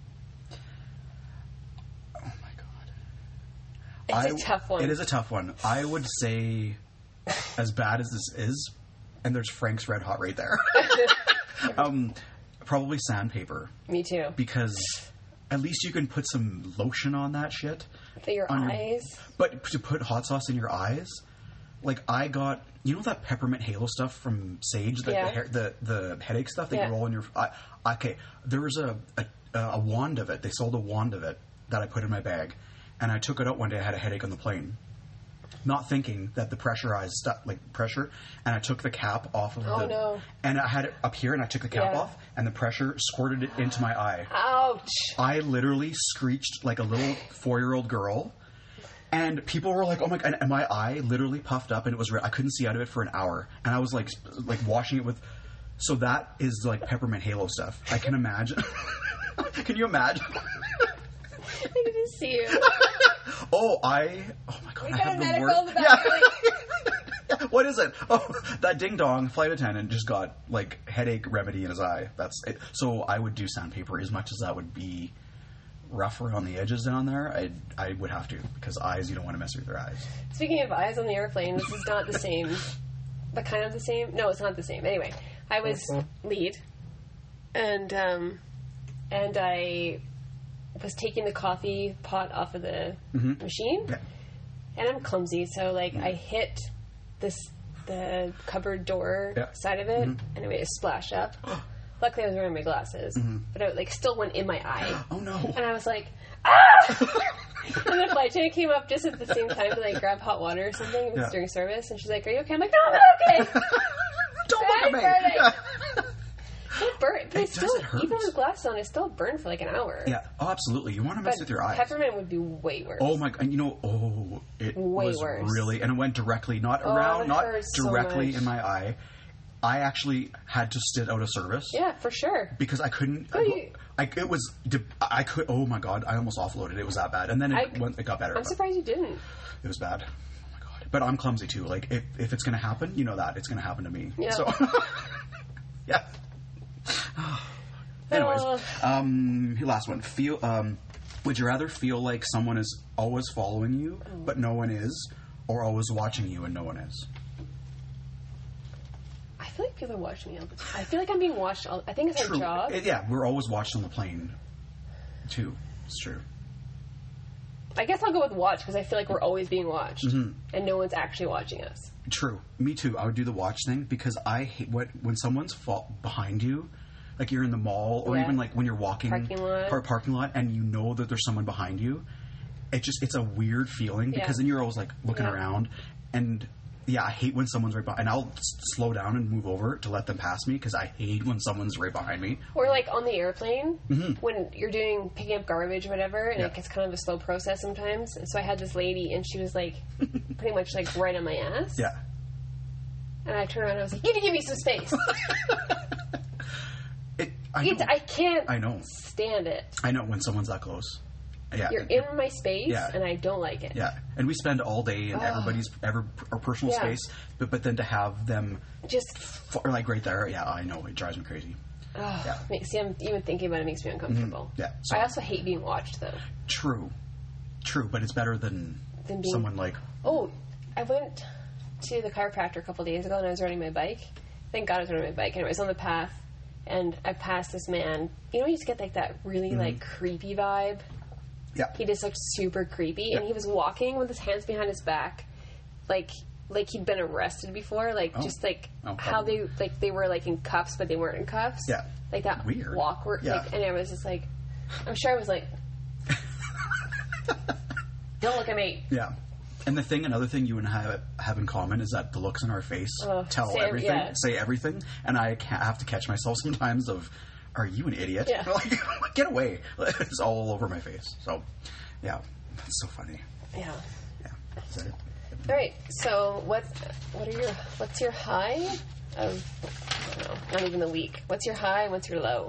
Oh my god, it's a tough one. It is a tough one. I would say, as bad as this is, and there's Frank's Red Hot right there. Probably sandpaper. Me too. Because at least you can put some lotion on that shit. For your eyes. But to put hot sauce in your eyes, like I got, that peppermint halo stuff from Sage, the headache stuff that you roll in your eye. Okay, there was a wand of it. They sold a wand of it that I put in my bag, and I took it out one day. I had a headache on the plane. Not thinking that the pressurized stuff, like pressure, and I took the cap off of and I had it up here, and I took the cap off, and the pressure squirted it into my eye. Ouch! I literally screeched like a little 4-year-old girl, and people were like, "Oh my god!" And my eye literally puffed up, and it was red. I couldn't see out of it for an hour, and I was like washing it with. So that is like peppermint halo stuff. I can imagine. Can you imagine? I didn't see you. Oh my god! We got a medical in the back. Yeah. What is it? Oh, that ding dong flight attendant just got like headache remedy in his eye. That's it. So I would do sandpaper as much as that would be rough around the edges down there. I would have to, because eyes, you don't want to mess with your eyes. Speaking of eyes on the airplane, this is not the same, but kind of the same. No, it's not the same. Anyway, I was lead, and I was taking the coffee pot off of the machine, and I'm clumsy, so like I hit the cupboard door side of it, and it made a splash up. Luckily, I was wearing my glasses, but it still went in my eye. Oh no! And I was like, ah! And the flight attendant came up just at the same time to grab hot water or something. It was during service, and she's like, "Are you okay?" I'm like, "No, I'm okay." Don't look at me. It burned, but even with glasses on, it still burned for an hour. Yeah, absolutely. You want to mess with your eyes. Peppermint would be way worse. Oh my god! It was worse. Really, and it went directly, not around, not directly in my eye. I actually had to sit out of service. Yeah, for sure. Because I couldn't. It was. I could. Oh my god! I almost offloaded. It was that bad, and then it got better. I'm surprised you didn't. It was bad. Oh my god! But I'm clumsy too. Like if it's going to happen, that it's going to happen to me. Yeah. So yeah. Anyways, last one. Would you rather feel like someone is always following you, but no one is, or always watching you and no one is? I feel like people are watching me all the time. I feel like I'm being watched. I think it's our job. Yeah, we're always watched on the plane, too. It's true. I guess I'll go with watch, because I feel like we're always being watched, and no one's actually watching us. True. Me too. I would do the watch thing, because I hate when someone's behind you, like you're in the mall, or even when you're walking parking lot, and you know that there's someone behind you. It's a weird feeling, because then you're always looking around, and I hate when someone's right behind, and I'll slow down and move over to let them pass me, because I hate when someone's right behind me. Or on the airplane, when you're picking up garbage or whatever, and it's kind of a slow process sometimes. And so I had this lady, and she was pretty much right on my ass. Yeah. And I turned around and I was like, "You can give me some space." I can't. I know. Stand it. I know when someone's that close. Yeah, you're in my space, and I don't like it. Yeah, and we spend all day in everybody's our personal space, but then to have them just right there, I know, it drives me crazy. See, I'm even thinking about it makes me uncomfortable. Yeah, I also hate being watched, though. True, but it's better than someone I went to the chiropractor a couple days ago and I was riding my bike. Thank God I was riding my bike. And I was on the path and I passed this man. You know, you just get like that really like creepy vibe. Yeah. He just looked super creepy, and he was walking with his hands behind his back, like he'd been arrested before, just like how they were like in cuffs, but they weren't in cuffs. Yeah. Like that weird. walk, and I was just like, I'm sure I was like, don't look at me. Yeah. And another thing you and I have in common is that the looks on our face tell everything, say everything, and I have to catch myself sometimes of, are you an idiot? Yeah. Like, get away. It's all over my face. So, yeah. That's so funny. Yeah. Yeah. Is that it? All right. So, what's your high of, I don't know, not even the week. What's your high and what's your low?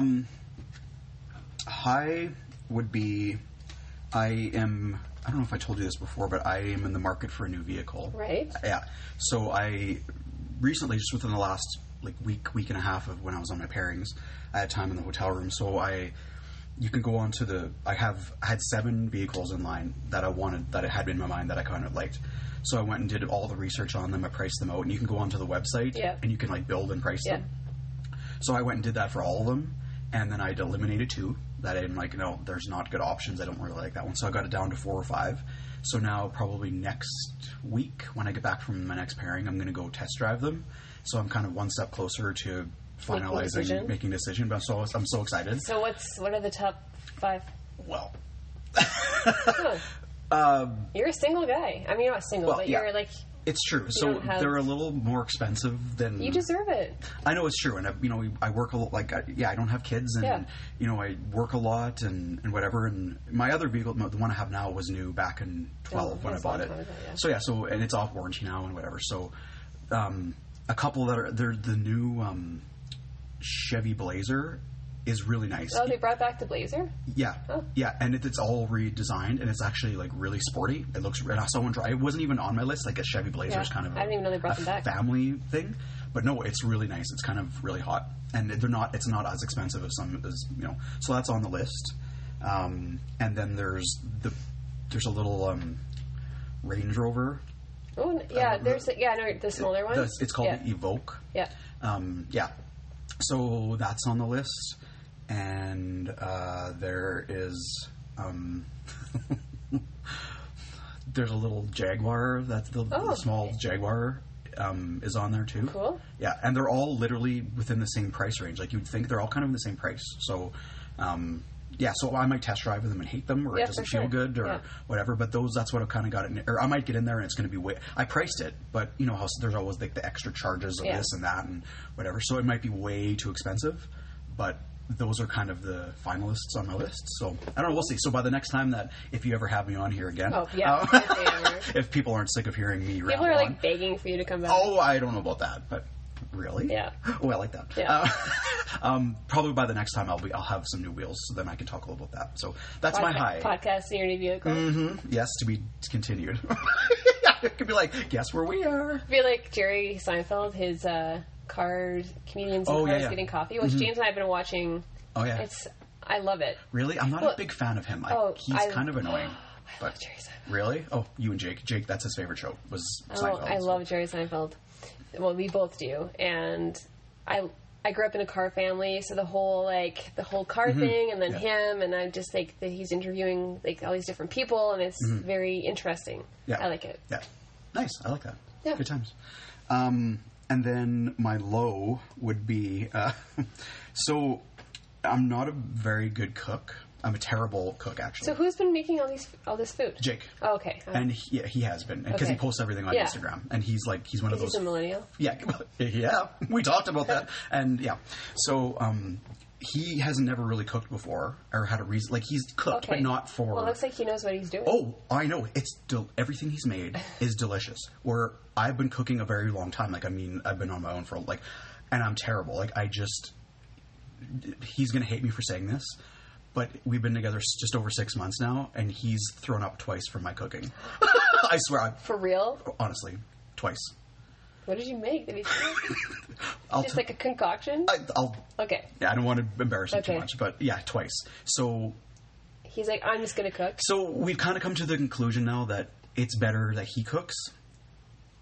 High would be, I don't know if I told you this before, but I am in the market for a new vehicle. Right. Yeah. So I recently, just within the last week and a half of when I was on my pairings, I had time in the hotel room. So you can go on to I had 7 vehicles in line that I wanted, that I had in my mind that I kind of liked. So I went and did all the research on them. I priced them out, and you can go onto the website and you can build and price them. So I went and did that for all of them, and then I'd eliminated 2 that I'm like, no, there's not good options. I don't really like that one. So I got it down to 4 or 5. So now probably next week when I get back from my next pairing, I'm going to go test drive them. So I'm kind of one step closer to finalizing, making a decision. But I'm so excited. So what are the top 5? Well, you're a single guy. I mean, you're not single, but you're like. It's true. So they're a little more expensive than... You deserve it. I know it's true. And, I work a lot. I don't have kids. And, I work a lot and whatever. And my other vehicle, the one I have now, was new back in 12 when I bought it. So, and it's off warranty now and whatever. So, a couple they're the new Chevy Blazer is really nice. Oh, they brought back the Blazer? Yeah. Oh. Yeah, and it's all redesigned, and it's actually really sporty. It looks... it wasn't even on my list. Like a Chevy Blazer is kind of I didn't even know they brought them back. Family thing. But no, it's really nice. It's kind of really hot. And it's not as expensive as some... So that's on the list. And then there's a little Range Rover. Oh, yeah. The smaller one. It's called the Evoque. Yeah. Yeah. So that's on the list. And there is there's a little Jaguar. That's the small Jaguar is on there too. Cool. Yeah, and they're all literally within the same price range. Like you'd think they're all kind of in the same price. So so I might test drive them and hate them, or it doesn't feel good, or whatever. But that's what I've kind of got it. Or I might get in there and it's going to be way. I priced it, but you know how there's always the extra charges of this and that and whatever. So it might be way too expensive, but those are kind of the finalists on my list. So I don't know. We'll see. So by the next time if you ever have me on here again, if people aren't sick of hearing me, people are begging for you to come back. Oh, I don't know about that, but. Really? Yeah. Oh, I like that. Yeah. Probably by the next time I'll have some new wheels, so then I can talk a little about that. So that's my high. Podcast in your new vehicle. Mm-hmm. Yes, to be continued. It could be like, guess where we are. It'd be like Jerry Seinfeld, his comedians in cars getting coffee, which James and I have been watching. Oh yeah. I love it. Really? I'm not a big fan of him. He's kind of annoying. I love Jerry Seinfeld. Really? Oh, you and Jake. Jake, that's his favorite show. Was Seinfeld. I love Jerry Seinfeld. Well, we both do, and I grew up in a car family, so the whole car thing, and then him, and I'm just that he's interviewing all these different people, and it's very interesting. Yeah, I like it. Yeah, nice. I like that. Yeah, good times. And then my low would be so I'm not a very good cook. I'm a terrible cook, actually. So who's been making all this food? Jake. Oh, okay. And he has been, because he posts everything on Instagram, and he's one of those. He's a millennial. Yeah, we talked about that, and so he has never really cooked before or had a reason. Like he's cooked, but not for. Well, it looks like he knows what he's doing. Oh, I know. It's everything he's made is delicious. Where I've been cooking a very long time. I've been on my own for and I'm terrible. He's gonna hate me for saying this. But we've been together just over 6 months now, and he's thrown up twice for my cooking. I swear. For real? Honestly, twice. What did you make? Did he just a concoction? Okay. Yeah, I don't want to embarrass him too much, but yeah, twice. So he's like, I'm just going to cook. So we've kind of come to the conclusion now that it's better that he cooks,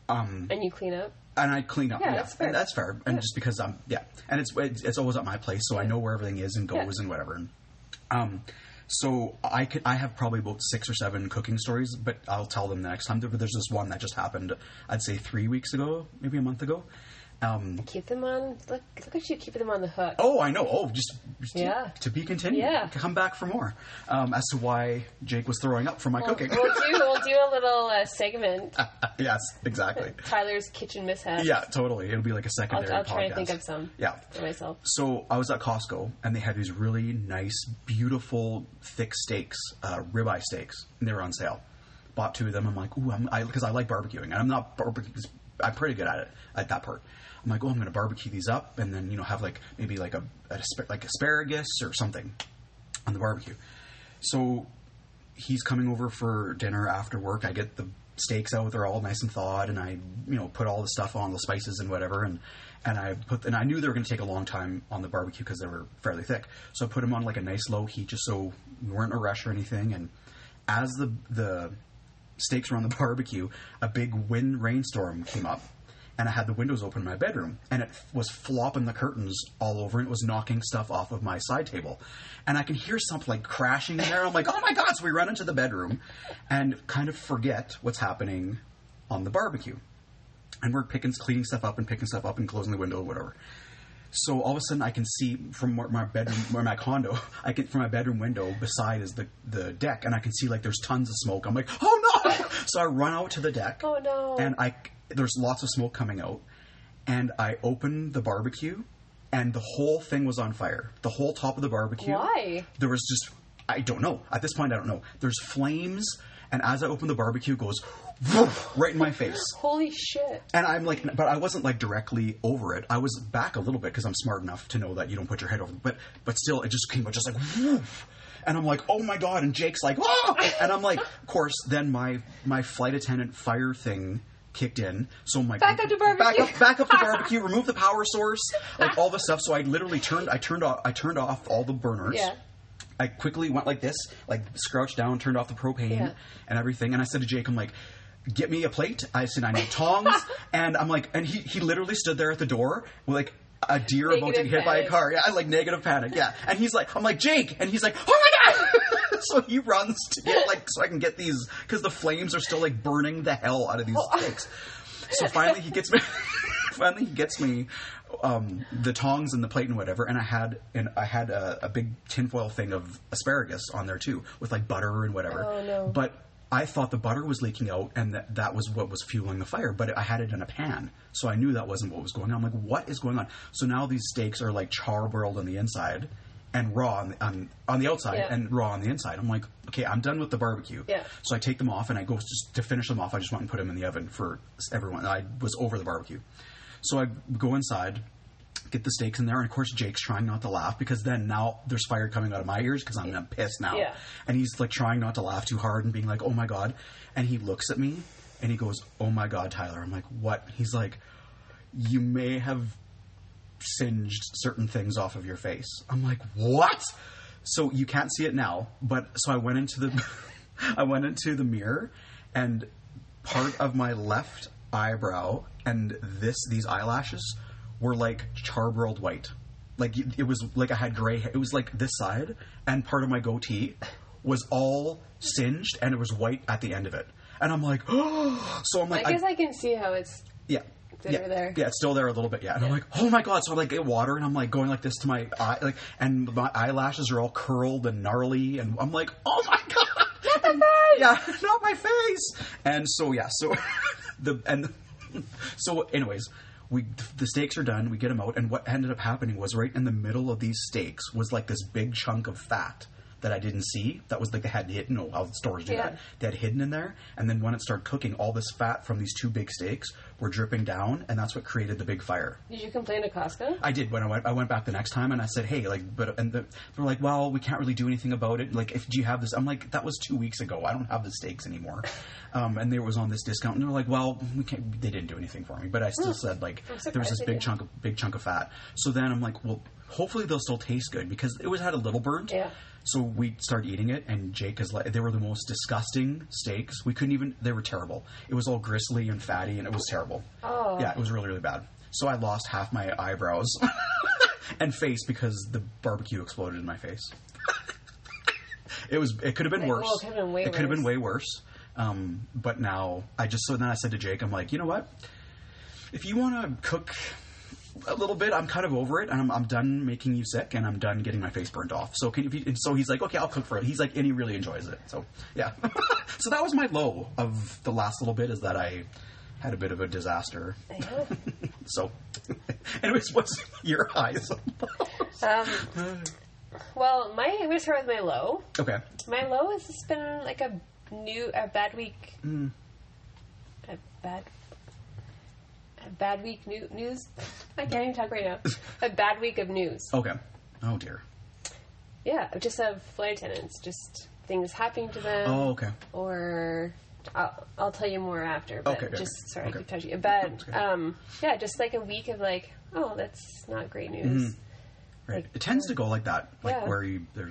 And you clean up? And I clean up. Yeah, that's fair. And that's fair. And just because and it's always at my place, so I know where everything is and goes and whatever. So I have probably about 6 or 7 cooking stories, but I'll tell them the next time. But there's this one that just happened, I'd say 3 weeks ago, maybe a month ago. Keep them on. Look at you keeping them on the hook. Oh, I know. Oh, just to be continued. Yeah. Come back for more. As to why Jake was throwing up from my cooking. We'll do a little segment. Yes, exactly. Tyler's kitchen mishap. Yeah, totally. It'll be like a secondary I'll podcast. try and think of some. Yeah. For myself. So I was at Costco, and they had these really nice, beautiful, thick steaks, ribeye steaks, and they were on sale. Bought 2 of them. I'm like, ooh, because I like barbecuing, and I'm not I'm pretty good at it at that part. I'm like, oh, I'm going to barbecue these up, and then have maybe like asparagus or something on the barbecue. So he's coming over for dinner after work. I get the steaks out; they're all nice and thawed, and I put all the stuff on, the spices and whatever, and I knew they were going to take a long time on the barbecue because they were fairly thick. So I put them on like a nice low heat just so we weren't in a rush or anything. And as the steaks were on the barbecue, a big rainstorm came up. And I had the windows open in my bedroom, and it was flopping the curtains all over, and it was knocking stuff off of my side table. And I can hear something like crashing in there. I'm like, oh my God. So we run into the bedroom and kind of forget what's happening on the barbecue. And we're cleaning stuff up and picking stuff up and closing the window or whatever. So all of a sudden I can see from my bedroom, from my bedroom window beside is the deck, and I can see like there's tons of smoke. I'm like, oh no! So I run out to the deck. Oh no. And there's lots of smoke coming out, and I opened the barbecue, and the whole thing was on fire. The whole top of the barbecue. Why? There was just, I don't know. At this point, I don't know. There's flames, and as I open the barbecue, it goes woof, right in my face. Holy shit. And I'm like, but I wasn't like directly over it. I was back a little bit because I'm smart enough to know that you don't put your head over it. But still, it just came out just like woof. And I'm like, oh my God. And Jake's like, oh! And I'm like, of course, then my flight attendant fire thing kicked in. So I'm like, back up to barbecue. Back up to barbecue, remove the power source, like all the stuff. So I literally turned off all the burners. Yeah. I quickly went like this, like crouched down, turned off the propane and everything. And I said to Jake, I'm like, get me a plate. I said, I need tongs. And I'm like, and he literally stood there at the door with like a deer about to get hit by a car. Yeah, like negative panic. Yeah. And he's like, I'm like, Jake. And he's like, oh my God. So he runs to get so I can get these, because the flames are still like burning the hell out of these sticks. So finally he gets me the tongs and the plate and whatever, and I had a big tinfoil thing of asparagus on there too, with like butter and whatever. Oh no. But I thought the butter was leaking out, and that was what was fueling the fire. But I had it in a pan, so I knew that wasn't what was going on. I'm like, what is going on? So now these steaks are like charbroiled on the inside and raw on the outside and raw on the inside. I'm like, okay, I'm done with the barbecue. Yeah. So I take them off, and I go just to finish them off. I just went and put them in the oven for everyone. I was over the barbecue. So I go inside, get the steaks in there, and of course Jake's trying not to laugh, because then now there's fire coming out of my ears because I'm pissed now. Yeah. And he's like trying not to laugh too hard and being like, oh my God. And he looks at me and he goes, oh my God, Tyler. I'm like, what? He's like, you may have singed certain things off of your face. I'm like, what? So you can't see it now, but so I went into the mirror, and part of my left eyebrow and these eyelashes were like charbroiled white. Like it was like I had gray hair. It was like this side, and part of my goatee was all singed, and it was white at the end of it. And I'm like, oh. So I'm like, I guess I can see how it's there. Yeah, it's still there a little bit. Yeah, and I'm like, oh my God. So I like get water, and I'm like going like this to my eye, like, and my eyelashes are all curled and gnarly, and I'm like, oh my God, not the face. Yeah, not my face. And so so anyways. The steaks are done. We get them out, and what ended up happening was right in the middle of these steaks was like this big chunk of fat that I didn't see. That was like they had hidden. Oh, how the stores do that. They had hidden in there, and then when it started cooking, all this fat from these 2 big steaks were dripping down, and that's what created the big fire. Did you complain to Costco? I did when I went back the next time, and I said, hey, like, they were like, well, we can't really do anything about it. Like, do you have this? I'm like, that was 2 weeks ago. I don't have the steaks anymore. And they was on this discount, and they were like, well, we can't. They didn't do anything for me, but I still said like there was this big chunk of fat. So then I'm like, well, hopefully they'll still taste good, because it had a little burnt. Yeah. So we started eating it, and Jake is like, they were the most disgusting steaks. We couldn't even, they were terrible. It was all gristly and fatty, and it was terrible. Oh. Yeah, it was really, really bad. So I lost half my eyebrows and face because the barbecue exploded in my face. It could have been worse. Well, it could have been way worse. But now, so then I said to Jake, I'm like, you know what? If you want to cook a little bit, I'm kind of over it, and I'm done making you sick, and I'm done getting my face burnt off. So so he's like, okay, I'll cook for it. He's like, and he really enjoys it. So yeah. So that was my low of the last little bit, is that I had a bit of a disaster. So, anyways, what's your highs? Well, I'm going to start with my low. Okay. My low has just been like a bad week. A bad week news. I can't even talk right now. A bad week of news. Okay. Oh dear. Yeah, just of flight attendants, just things happening to them. Oh, okay. Or I'll tell you more after. But okay. Just sorry, okay. I keep touching it. But yeah, just like a week of like, oh, that's not great news. Mm-hmm. Right. Like, it tends to go like that, like where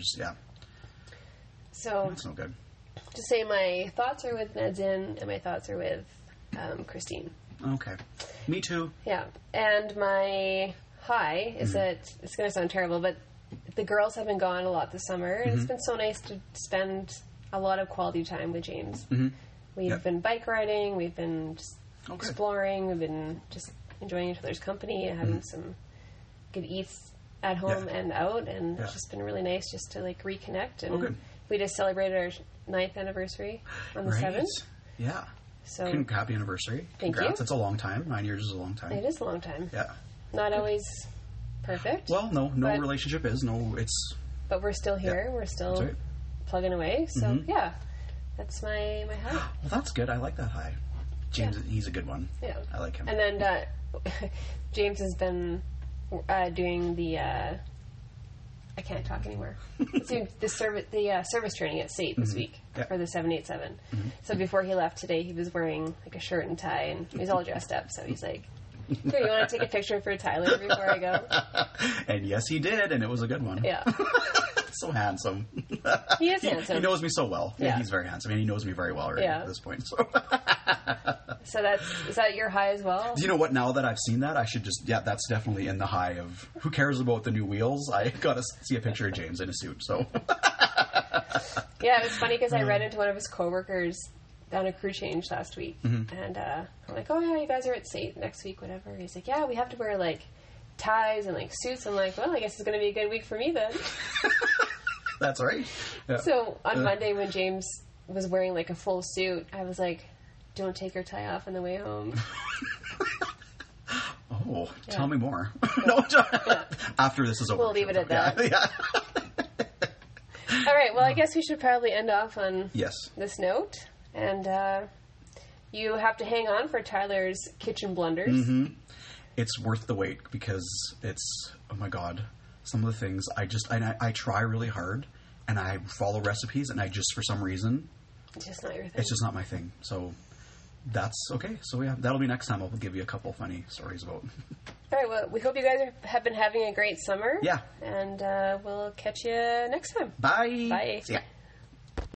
So that's no good. To say my thoughts are with Nedzin and my thoughts are with Christine. Okay. Me too. Yeah. And my high is that, it's going to sound terrible, but the girls have been gone a lot this summer, and it's been so nice to spend a lot of quality time with James. We've been bike riding, we've been just exploring, we've been just enjoying each other's company and having some good eats at home and out, and it's just been really nice just to like reconnect. And we just celebrated our 9th anniversary on the 7th. Yeah. So happy anniversary. Thank Congrats. you. It's a long time. 9 years is a long time. It is a long time. Yeah. Not always perfect. Well, no relationship is. But we're still here. Yeah. We're still plugging away. So, yeah. That's my high. Well, that's good. I like that high. James, he's a good one. Yeah. I like him. And then James has been doing the... I can't talk anymore. Doing the service training at SAIT this week for the 787. So before he left today, he was wearing like a shirt and tie, and he's all dressed up. So he's like, "Here, you want to take a picture for Tyler before I go?" And yes, he did, and it was a good one. Yeah. So handsome. He is handsome. He knows me so well. Yeah. He's very handsome, and he knows me very well already at this point. So. So is that your high as well? Do you know what? Now that I've seen that, I should that's definitely in the high of who cares about the new wheels. I got to see a picture of James in a suit. So. Yeah, it was funny because I ran into one of his coworkers down a crew change last week, and I'm like, "Oh yeah, you guys are at SAIT next week, whatever." He's like, "Yeah, we have to wear like ties and like suits." I'm like, "Well, I guess it's going to be a good week for me then." That's right. Yeah. So on Monday when James was wearing like a full suit, I was like, "Don't take your tie off on the way home." Oh, tell me more. No, after this is over. We'll leave it at that. Yeah. All right. Well, I guess we should probably end off on this note. And you have to hang on for Tyler's kitchen blunders. It's worth the wait because it's, oh my God, some of the things I try really hard and I follow recipes and I just, for some reason, it's just not your thing. It's just not my thing. So that's okay. So yeah, that'll be next time. I'll give you a couple funny stories about. All right. Well, we hope you guys have been having a great summer. Yeah. And we'll catch you next time. Bye. Bye. See ya.